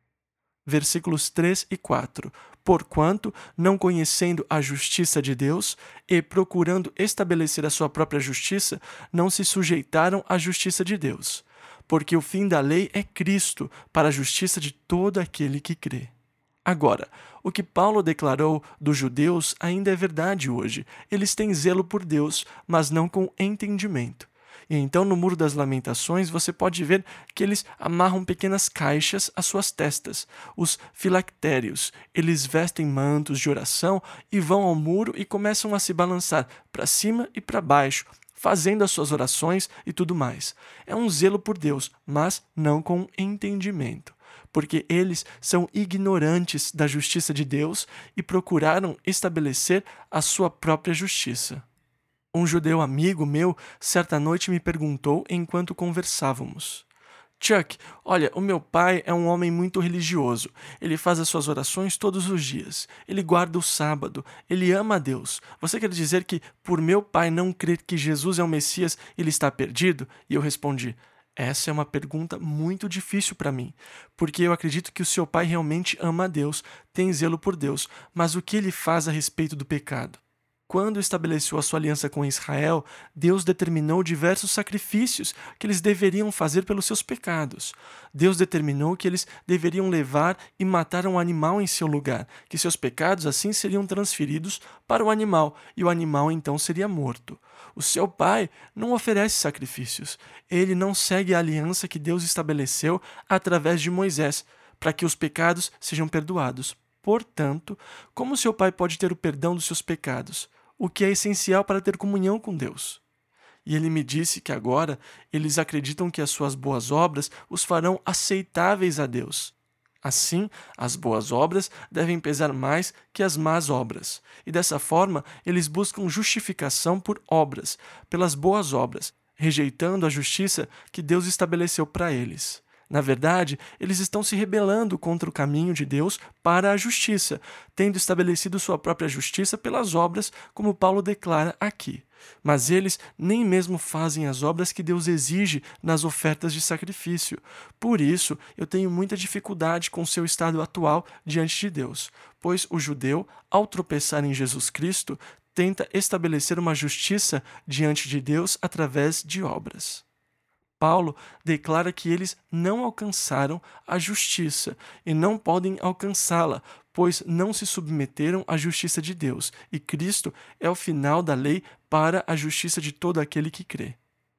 Speaker 1: Versículos 3 e 4. Porquanto, não conhecendo a justiça de Deus e procurando estabelecer a sua própria justiça, não se sujeitaram à justiça de Deus. Porque o fim da lei é Cristo, para a justiça de todo aquele que crê. Agora, o que Paulo declarou dos judeus ainda é verdade hoje. Eles têm zelo por Deus, mas não com entendimento. E então, no Muro das Lamentações, você pode ver que eles amarram pequenas caixas às suas testas, os filactérios. Eles vestem mantos de oração e vão ao muro e começam a se balançar para cima e para baixo, fazendo as suas orações e tudo mais. É um zelo por Deus, mas não com entendimento, porque eles são ignorantes da justiça de Deus e procuraram estabelecer a sua própria justiça. Um judeu amigo meu, certa noite me perguntou enquanto conversávamos: Chuck, olha, o meu pai é um homem muito religioso. Ele faz as suas orações todos os dias. Ele guarda o sábado. Ele ama a Deus. Você quer dizer que, por meu pai não crer que Jesus é o Messias, ele está perdido? E eu respondi: essa é uma pergunta muito difícil para mim, porque eu acredito que o seu pai realmente ama a Deus, tem zelo por Deus, mas o que ele faz a respeito do pecado? Quando estabeleceu a sua aliança com Israel, Deus determinou diversos sacrifícios que eles deveriam fazer pelos seus pecados. Deus determinou que eles deveriam levar e matar um animal em seu lugar, que seus pecados assim seriam transferidos para o animal, e o animal então seria morto. O seu pai não oferece sacrifícios. Ele não segue a aliança que Deus estabeleceu através de Moisés, para que os pecados sejam perdoados. Portanto, como seu pai pode ter o perdão dos seus pecados? O que é essencial para ter comunhão com Deus. E ele me disse que agora eles acreditam que as suas boas obras os farão aceitáveis a Deus. Assim, as boas obras devem pesar mais que as más obras. E dessa forma, eles buscam justificação por obras, pelas boas obras, rejeitando a justiça que Deus estabeleceu para eles. Na verdade, eles estão se rebelando contra o caminho de Deus para a justiça, tendo estabelecido sua própria justiça pelas obras, como Paulo declara aqui. Mas eles nem mesmo fazem as obras que Deus exige nas ofertas de sacrifício. Por isso, eu tenho muita dificuldade com seu estado atual diante de Deus, pois o judeu, ao tropeçar em Jesus Cristo, tenta estabelecer uma justiça diante de Deus através de obras. Paulo declara que eles não alcançaram a justiça e não podem alcançá-la, pois não se submeteram à justiça de Deus, e Cristo é o final da lei para a justiça de todo aquele que crê.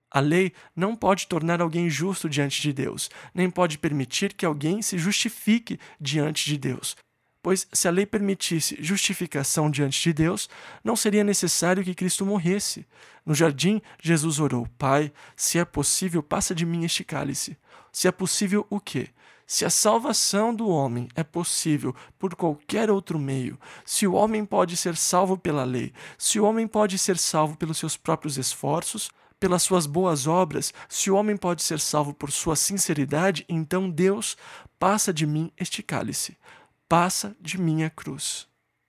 Speaker 1: A lei não pode tornar alguém justo diante de Deus, nem pode permitir que alguém se justifique diante de Deus. Pois se a lei permitisse justificação diante de Deus, não seria necessário que Cristo morresse. No jardim, Jesus orou: Pai, se é possível, passa de mim este cálice. Se é possível, o quê? Se a salvação do homem é possível por qualquer outro meio, se o homem pode ser salvo pela lei, se o homem pode ser salvo pelos seus próprios esforços, pelas suas boas obras, se o homem pode ser salvo por sua sinceridade, então Deus, passa de mim este cálice. Passa de mim a cruz.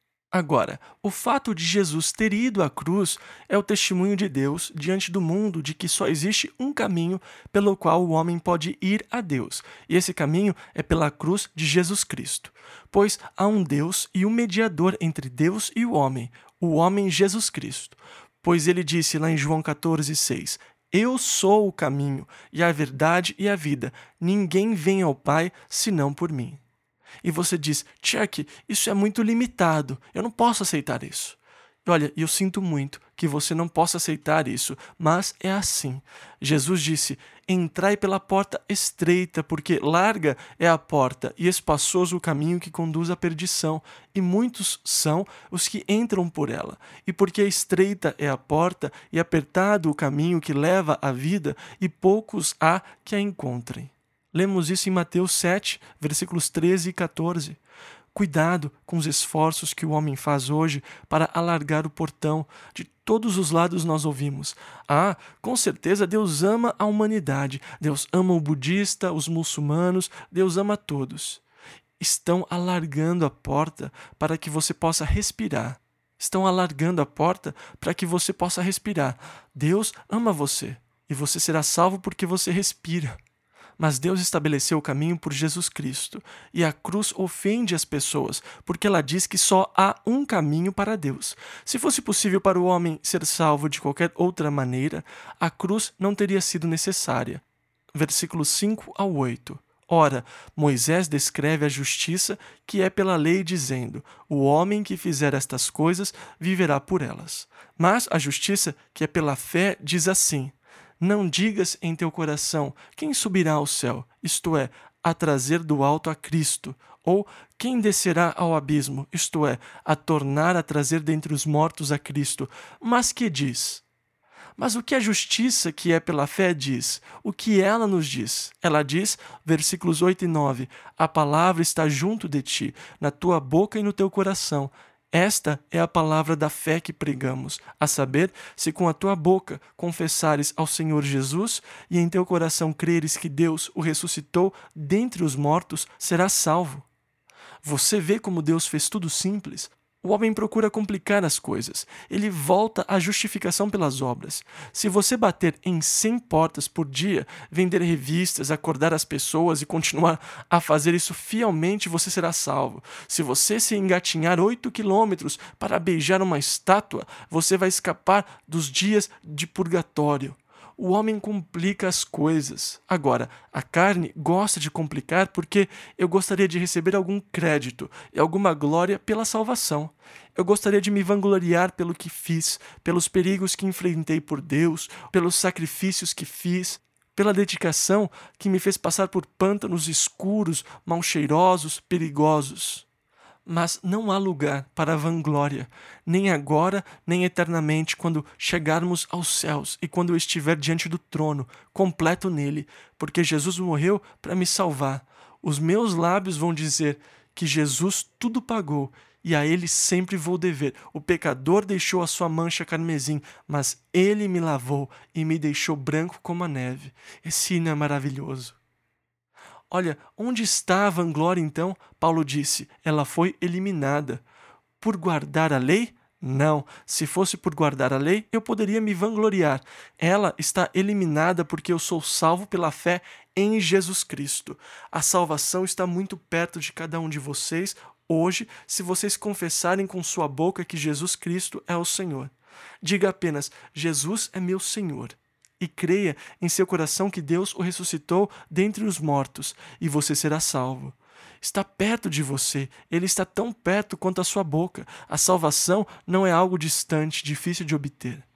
Speaker 1: Agora, o fato de Jesus ter ido à cruz é o testemunho de Deus diante do mundo de que só existe um caminho pelo qual o homem pode ir a Deus, e esse caminho é pela cruz de Jesus Cristo. Pois há um Deus e um mediador entre Deus e o homem Jesus Cristo. Pois ele disse lá em João 14,6: Eu sou o caminho, e a verdade e a vida. Ninguém vem ao Pai senão por mim. E você diz: Chuck, isso é muito limitado, eu não posso aceitar isso. Olha, eu sinto muito que você não possa aceitar isso, mas é assim. Jesus disse: Entrai pela porta estreita, porque larga é a porta e espaçoso o caminho que conduz à perdição, e muitos são os que entram por ela. E porque estreita é a porta e apertado o caminho que leva à vida, e poucos há que a encontrem. Lemos isso em Mateus 7, versículos 13 e 14. Cuidado com os esforços que o homem faz hoje para alargar o portão. De todos os lados nós ouvimos: com certeza Deus ama a humanidade, Deus ama o budista, os muçulmanos, Deus ama todos. Estão alargando a porta para que você possa respirar. Estão alargando a porta para que você possa respirar. Deus ama você e você será salvo porque você respira. Mas Deus estabeleceu o caminho por Jesus Cristo, e a cruz ofende as pessoas, porque ela diz que só há um caminho para Deus. Se fosse possível para o homem ser salvo de qualquer outra maneira, a cruz não teria sido necessária. Versículos 5 ao 8. Ora, Moisés descreve a justiça que é pela lei, dizendo: o homem que fizer estas coisas viverá por elas. Mas a justiça que é pela fé diz assim: não digas em teu coração: quem subirá ao céu, isto é, a trazer do alto a Cristo, ou quem descerá ao abismo, isto é, a tornar a trazer dentre os mortos a Cristo. Mas que diz? Mas o que a justiça que é pela fé diz? O que ela nos diz? Ela diz, versículos 8 e 9, a palavra está junto de ti, na tua boca e no teu coração. Esta é a palavra da fé que pregamos, a saber, se com a tua boca confessares ao Senhor Jesus e em teu coração creres que Deus o ressuscitou dentre os mortos, serás salvo. Você vê como Deus fez tudo simples? O homem procura complicar as coisas. Ele volta à justificação pelas obras. Se você bater em 100 portas por dia, vender revistas, acordar as pessoas e continuar a fazer isso fielmente, você será salvo. Se você se engatinhar 8 quilômetros para beijar uma estátua, você vai escapar dos dias de purgatório. O homem complica as coisas. Agora, a carne gosta de complicar porque eu gostaria de receber algum crédito e alguma glória pela salvação. Eu gostaria de me vangloriar pelo que fiz, pelos perigos que enfrentei por Deus, pelos sacrifícios que fiz, pela dedicação que me fez passar por pântanos escuros, mal cheirosos, perigosos. Mas não há lugar para a vanglória, nem agora, nem eternamente, quando chegarmos aos céus e quando eu estiver diante do trono, completo nele, porque Jesus morreu para me salvar. Os meus lábios vão dizer que Jesus tudo pagou e a ele sempre vou dever. O pecador deixou a sua mancha carmesim, mas ele me lavou e me deixou branco como a neve. Esse hino é maravilhoso. Olha, onde está a vanglória então? Paulo disse, ela foi eliminada. Por guardar a lei? Não. Se fosse por guardar a lei, eu poderia me vangloriar. Ela está eliminada porque eu sou salvo pela fé em Jesus Cristo. A salvação está muito perto de cada um de vocês hoje, se vocês confessarem com sua boca que Jesus Cristo é o Senhor. Diga apenas, Jesus é meu Senhor. E creia em seu coração que Deus o ressuscitou dentre os mortos, e você será salvo. Está perto de você, ele está tão perto quanto a sua boca. A salvação não é algo distante, difícil de obter.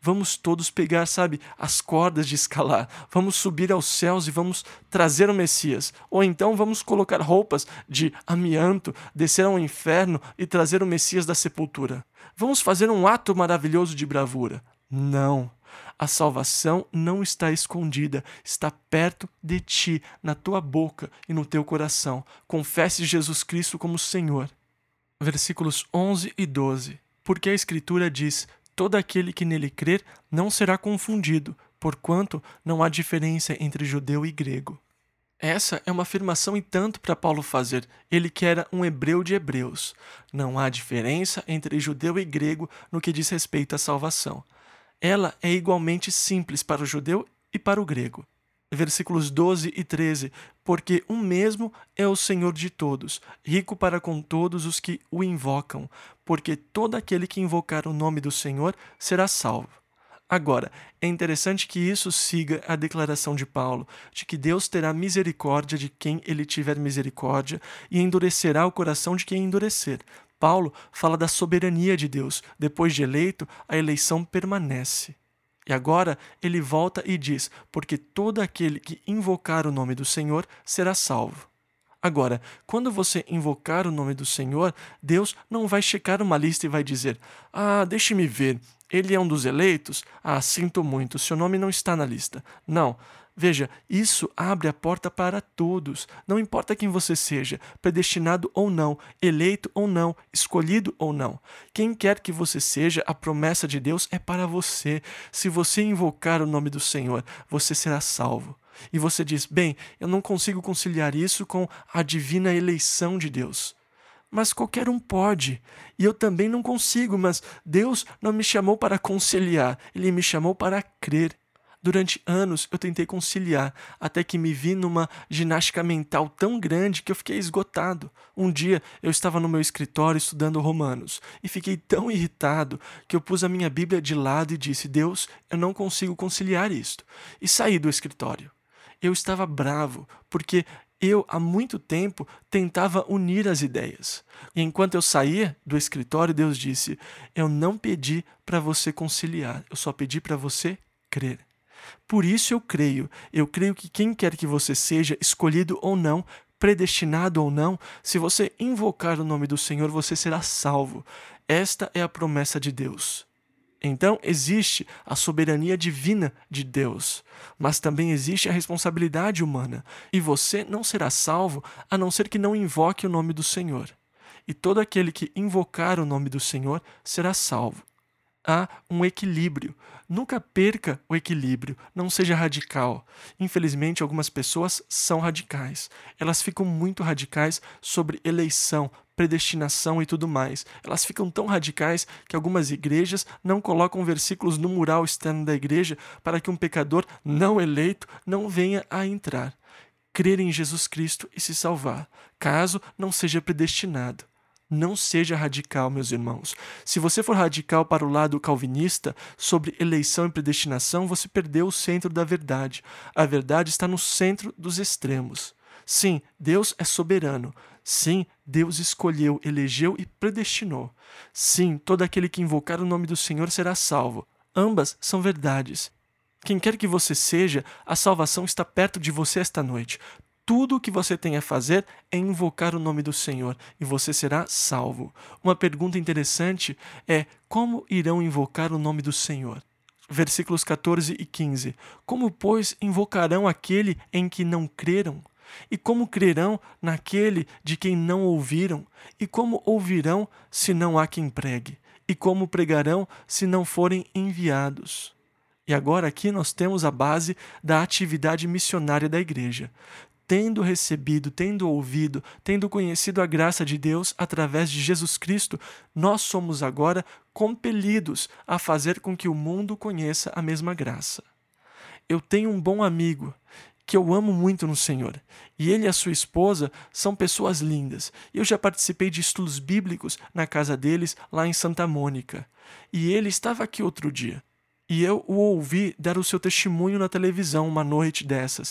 Speaker 1: Vamos todos pegar, as cordas de escalar. Vamos subir aos céus e vamos trazer o Messias. Ou então vamos colocar roupas de amianto, descer ao inferno e trazer o Messias da sepultura. Vamos fazer um ato maravilhoso de bravura. Não. A salvação não está escondida, está perto de ti, na tua boca e no teu coração. Confesse Jesus Cristo como Senhor. Versículos 11 e 12. Porque a Escritura diz: todo aquele que nele crer não será confundido, porquanto não há diferença entre judeu e grego. Essa é uma afirmação e tanto para Paulo fazer, ele que era um hebreu de hebreus. Não há diferença entre judeu e grego no que diz respeito à salvação. Ela é igualmente simples para o judeu e para o grego. Versículos 12 e 13. Porque um mesmo é o Senhor de todos, rico para com todos os que o invocam, porque todo aquele que invocar o nome do Senhor será salvo. Agora, é interessante que isso siga a declaração de Paulo, de que Deus terá misericórdia de quem ele tiver misericórdia e endurecerá o coração de quem endurecer. Paulo fala da soberania de Deus. Depois de eleito, a eleição permanece. E agora ele volta e diz: porque todo aquele que invocar o nome do Senhor será salvo. Agora, quando você invocar o nome do Senhor, Deus não vai checar uma lista e vai dizer: deixe-me ver, ele é um dos eleitos? Sinto muito, seu nome não está na lista. Não. Veja, isso abre a porta para todos. Não importa quem você seja, predestinado ou não, eleito ou não, escolhido ou não. Quem quer que você seja, a promessa de Deus é para você. Se você invocar o nome do Senhor, você será salvo. E você diz: bem, eu não consigo conciliar isso com a divina eleição de Deus. Mas qualquer um pode. E eu também não consigo, mas Deus não me chamou para conciliar, Ele me chamou para crer. Durante anos eu tentei conciliar, até que me vi numa ginástica mental tão grande que eu fiquei esgotado. Um dia eu estava no meu escritório estudando Romanos e fiquei tão irritado que eu pus a minha Bíblia de lado e disse: Deus, eu não consigo conciliar isto. E saí do escritório. Eu estava bravo, porque eu, há muito tempo, tentava unir as ideias. E enquanto eu saía do escritório, Deus disse: eu não pedi para você conciliar, eu só pedi para você crer. Por isso eu creio que quem quer que você seja, escolhido ou não, predestinado ou não, se você invocar o nome do Senhor, você será salvo. Esta é a promessa de Deus. Então existe a soberania divina de Deus, mas também existe a responsabilidade humana, e você não será salvo a não ser que não invoque o nome do Senhor. E todo aquele que invocar o nome do Senhor será salvo. Há um equilíbrio. Nunca perca o equilíbrio, não seja radical. Infelizmente, algumas pessoas são radicais. Elas ficam muito radicais sobre eleição, predestinação e tudo mais. Elas ficam tão radicais que algumas igrejas não colocam versículos no mural externo da igreja para que um pecador não eleito não venha a entrar. Crer em Jesus Cristo e se salvar, caso não seja predestinado. Não seja radical, meus irmãos. Se você for radical para o lado calvinista, sobre eleição e predestinação, você perdeu o centro da verdade. A verdade está no centro dos extremos. Sim, Deus é soberano. Sim, Deus escolheu, elegeu e predestinou. Sim, todo aquele que invocar o nome do Senhor será salvo. Ambas são verdades. Quem quer que você seja, a salvação está perto de você esta noite. Tudo o que você tem a fazer é invocar o nome do Senhor e você será salvo. Uma pergunta interessante é: como irão invocar o nome do Senhor? Versículos 14 e 15. Como, pois, invocarão aquele em que não creram? E como crerão naquele de quem não ouviram? E como ouvirão se não há quem pregue? E como pregarão se não forem enviados? E agora aqui nós temos a base da atividade missionária da igreja. Tendo recebido, tendo ouvido, tendo conhecido a graça de Deus através de Jesus Cristo, nós somos agora compelidos a fazer com que o mundo conheça a mesma graça. Eu tenho um bom amigo que eu amo muito no Senhor, e ele e a sua esposa são pessoas lindas. Eu já participei de estudos bíblicos na casa deles, lá em Santa Mônica, e ele estava aqui outro dia. E eu o ouvi dar o seu testemunho na televisão uma noite dessas.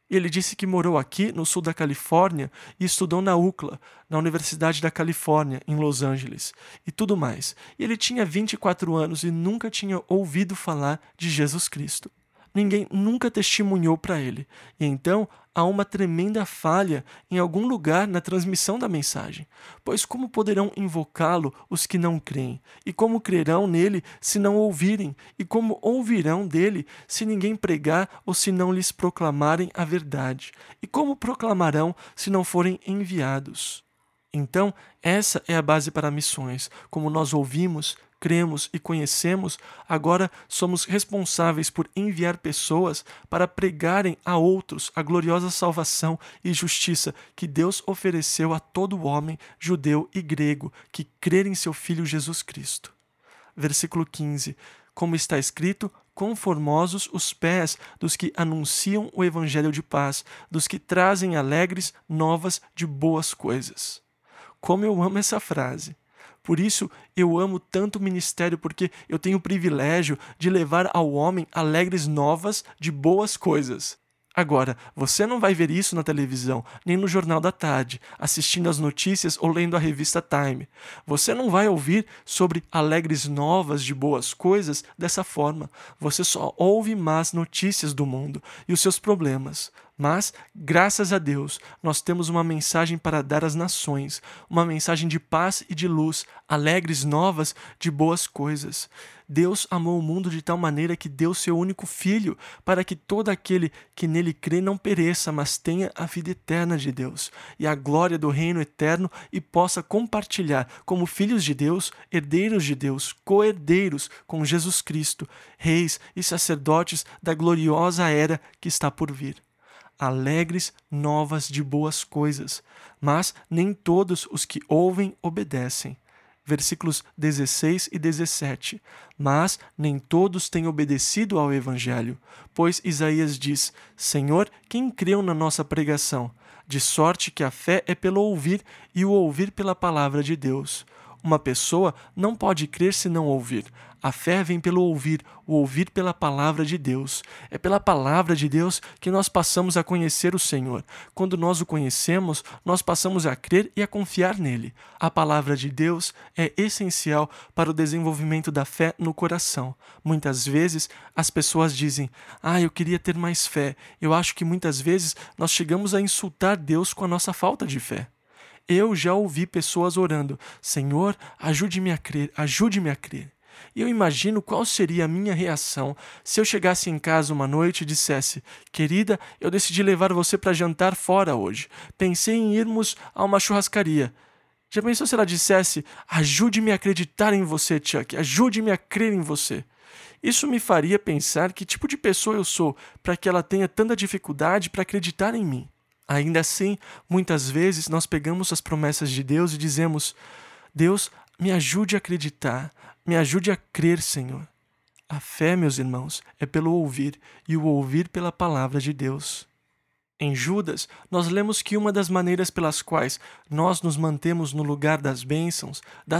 Speaker 1: E ele disse que morou aqui, no sul da Califórnia, e estudou na UCLA, na Universidade da Califórnia, em Los Angeles, e tudo mais. E ele tinha 24 anos e nunca tinha ouvido falar de Jesus Cristo. Ninguém nunca testemunhou para ele. E então há uma tremenda falha em algum lugar na transmissão da mensagem. Pois como poderão invocá-lo os que não creem? E como crerão nele se não ouvirem? E como ouvirão dele se ninguém pregar ou se não lhes proclamarem a verdade? E como proclamarão se não forem enviados? Então, essa é a base para missões. Como nós ouvimos, cremos e conhecemos, agora somos responsáveis por enviar pessoas para pregarem a outros a gloriosa salvação e justiça que Deus ofereceu a todo homem, judeu e grego, que crer em seu Filho Jesus Cristo. Versículo 15. Como está escrito, quão formosos os pés dos que anunciam o evangelho de paz, dos que trazem alegres novas de boas coisas. Como eu amo essa frase. Por isso, eu amo tanto o ministério, porque eu tenho o privilégio de levar ao homem alegres novas de boas coisas. Agora, você não vai ver isso na televisão, nem no Jornal da Tarde, assistindo às notícias ou lendo a revista Time. Você não vai ouvir sobre alegres novas de boas coisas dessa forma. Você só ouve más notícias do mundo e os seus problemas. Mas, graças a Deus, nós temos uma mensagem para dar às nações, uma mensagem de paz e de luz, alegres novas de boas coisas. Deus amou o mundo de tal maneira que deu seu único Filho, para que todo aquele que nele crê não pereça, mas tenha a vida eterna de Deus, e a glória do reino eterno, e possa compartilhar, como filhos de Deus, herdeiros de Deus, co-herdeiros com Jesus Cristo, reis e sacerdotes da gloriosa era que está por vir. Alegres novas de boas coisas, mas nem todos os que ouvem obedecem. Versículos 16 e 17. Mas nem todos têm obedecido ao Evangelho, pois Isaías diz: Senhor, quem creu na nossa pregação? De sorte que a fé é pelo ouvir, e o ouvir pela palavra de Deus. Uma pessoa não pode crer se não ouvir. A fé vem pelo ouvir, o ouvir pela palavra de Deus. É pela palavra de Deus que nós passamos a conhecer o Senhor. Quando nós o conhecemos, nós passamos a crer e a confiar nele. A palavra de Deus é essencial para o desenvolvimento da fé no coração. Muitas vezes as pessoas dizem: eu queria ter mais fé. Eu acho que muitas vezes nós chegamos a insultar Deus com a nossa falta de fé. Eu já ouvi pessoas orando: Senhor, ajude-me a crer, ajude-me a crer. E eu imagino qual seria a minha reação se eu chegasse em casa uma noite e dissesse: querida, eu decidi levar você para jantar fora hoje. Pensei em irmos a uma churrascaria. Já pensou se ela dissesse: ajude-me a acreditar em você, Chuck, ajude-me a crer em você? Isso me faria pensar que tipo de pessoa eu sou para que ela tenha tanta dificuldade para acreditar em mim. Ainda assim, muitas vezes nós pegamos as promessas de Deus e dizemos: Deus, me ajude a acreditar, me ajude a crer, Senhor. A fé, meus irmãos, é pelo ouvir, e o ouvir pela palavra de Deus. Em Judas, nós lemos que uma das maneiras pelas quais nós nos mantemos no lugar das bênçãos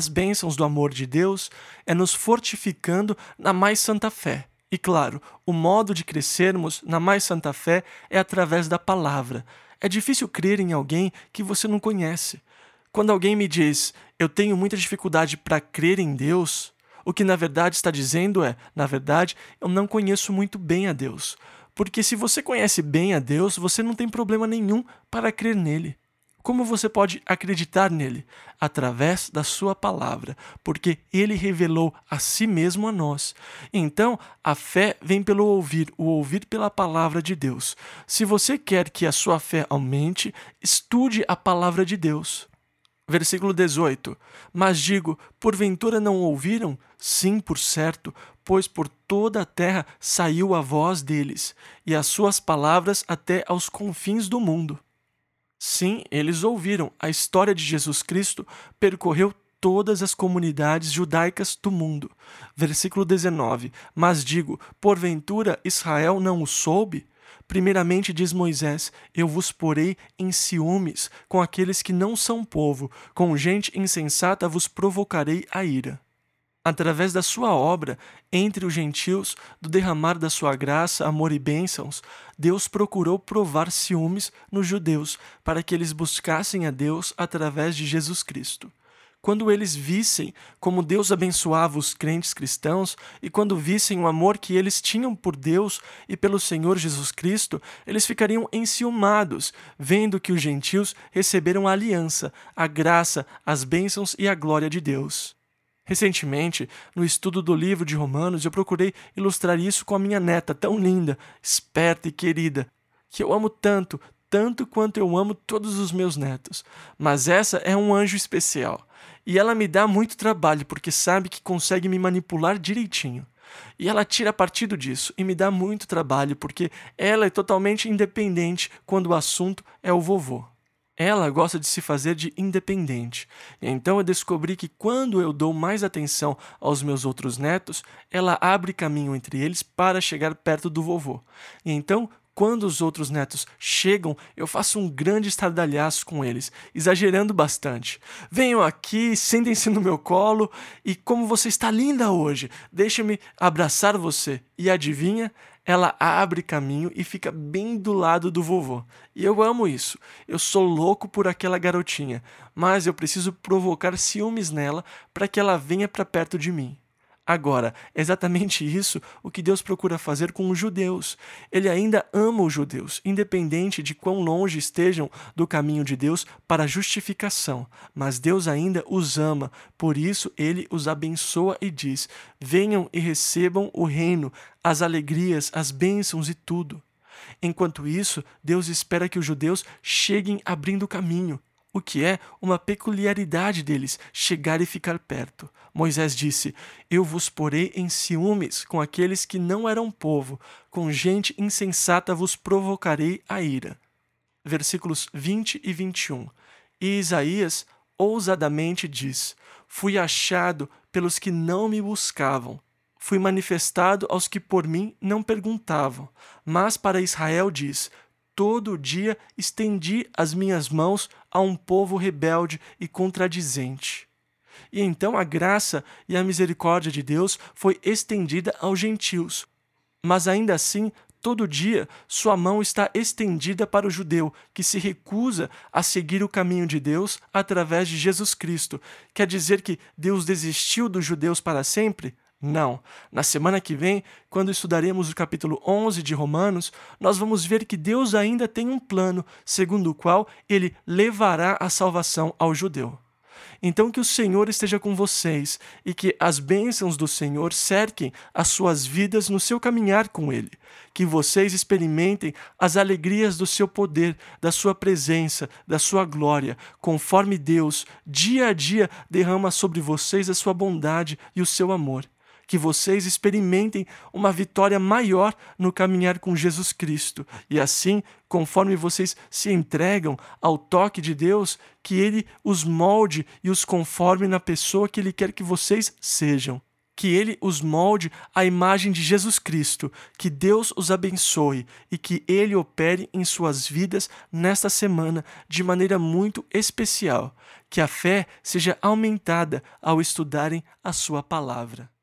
Speaker 1: do amor de Deus, é nos fortificando na mais santa fé. E claro, o modo de crescermos na mais santa fé é através da palavra. É difícil crer em alguém que você não conhece. Quando alguém me diz: eu tenho muita dificuldade para crer em Deus, o que na verdade está dizendo é: na verdade, eu não conheço muito bem a Deus. Porque se você conhece bem a Deus, você não tem problema nenhum para crer nele. Como você pode acreditar nele? Através da sua palavra, porque ele revelou a si mesmo a nós. Então, a fé vem pelo ouvir, o ouvir pela palavra de Deus. Se você quer que a sua fé aumente, estude a palavra de Deus. Versículo 18. Mas digo, porventura não ouviram? Sim, por certo, pois por toda a terra saiu a voz deles, e as suas palavras até aos confins do mundo. Sim, eles ouviram. A história de Jesus Cristo percorreu todas as comunidades judaicas do mundo. Versículo 19. Mas digo, porventura Israel não o soube? Primeiramente diz Moisés: eu vos porei em ciúmes com aqueles que não são povo, com gente insensata vos provocarei a ira. Através da sua obra entre os gentios, do derramar da sua graça, amor e bênçãos, Deus procurou provar ciúmes nos judeus para que eles buscassem a Deus através de Jesus Cristo. Quando eles vissem como Deus abençoava os crentes cristãos e quando vissem o amor que eles tinham por Deus e pelo Senhor Jesus Cristo, eles ficariam enciumados, vendo que os gentios receberam a aliança, a graça, as bênçãos e a glória de Deus. Recentemente, no estudo do livro de Romanos, eu procurei ilustrar isso com a minha neta tão linda, esperta e querida, que eu amo tanto, tanto quanto eu amo todos os meus netos. Mas essa é um anjo especial. E ela me dá muito trabalho porque sabe que consegue me manipular direitinho. E ela tira partido disso e me dá muito trabalho porque ela é totalmente independente quando o assunto é o vovô. Ela gosta de se fazer de independente. Então eu descobri que quando eu dou mais atenção aos meus outros netos, ela abre caminho entre eles para chegar perto do vovô. E então, quando os outros netos chegam, eu faço um grande estardalhaço com eles, exagerando bastante. Venham aqui, sentem-se no meu colo e como você está linda hoje, deixe-me abraçar você. E adivinha? Ela abre caminho e fica bem do lado do vovô. E eu amo isso. Eu sou louco por aquela garotinha, mas eu preciso provocar ciúmes nela para que ela venha para perto de mim. Agora, é exatamente isso o que Deus procura fazer com os judeus. Ele ainda ama os judeus, independente de quão longe estejam do caminho de Deus para a justificação. Mas Deus ainda os ama, por isso ele os abençoa e diz: venham e recebam o reino, as alegrias, as bênçãos e tudo. Enquanto isso, Deus espera que os judeus cheguem abrindo o caminho, o que é uma peculiaridade deles, chegar e ficar perto. Moisés disse: eu vos porei em ciúmes com aqueles que não eram povo, com gente insensata vos provocarei a ira. Versículos 20 e 21. E Isaías ousadamente diz: fui achado pelos que não me buscavam. Fui manifestado aos que por mim não perguntavam. Mas para Israel diz: todo dia estendi as minhas mãos a um povo rebelde e contradizente. E então a graça e a misericórdia de Deus foi estendida aos gentios. Mas ainda assim, todo dia, sua mão está estendida para o judeu, que se recusa a seguir o caminho de Deus através de Jesus Cristo. Quer dizer que Deus desistiu dos judeus para sempre? Não. Na semana que vem, quando estudaremos o capítulo 11 de Romanos, nós vamos ver que Deus ainda tem um plano, segundo o qual ele levará a salvação ao judeu. Então que o Senhor esteja com vocês e que as bênçãos do Senhor cerquem as suas vidas no seu caminhar com Ele. Que vocês experimentem as alegrias do seu poder, da sua presença, da sua glória, conforme Deus, dia a dia, derrama sobre vocês a sua bondade e o seu amor. Que vocês experimentem uma vitória maior no caminhar com Jesus Cristo. E assim, conforme vocês se entregam ao toque de Deus, que Ele os molde e os conforme na pessoa que Ele quer que vocês sejam. Que Ele os molde à imagem de Jesus Cristo. Que Deus os abençoe e que Ele opere em suas vidas nesta semana de maneira muito especial. Que a fé seja aumentada ao estudarem a sua palavra.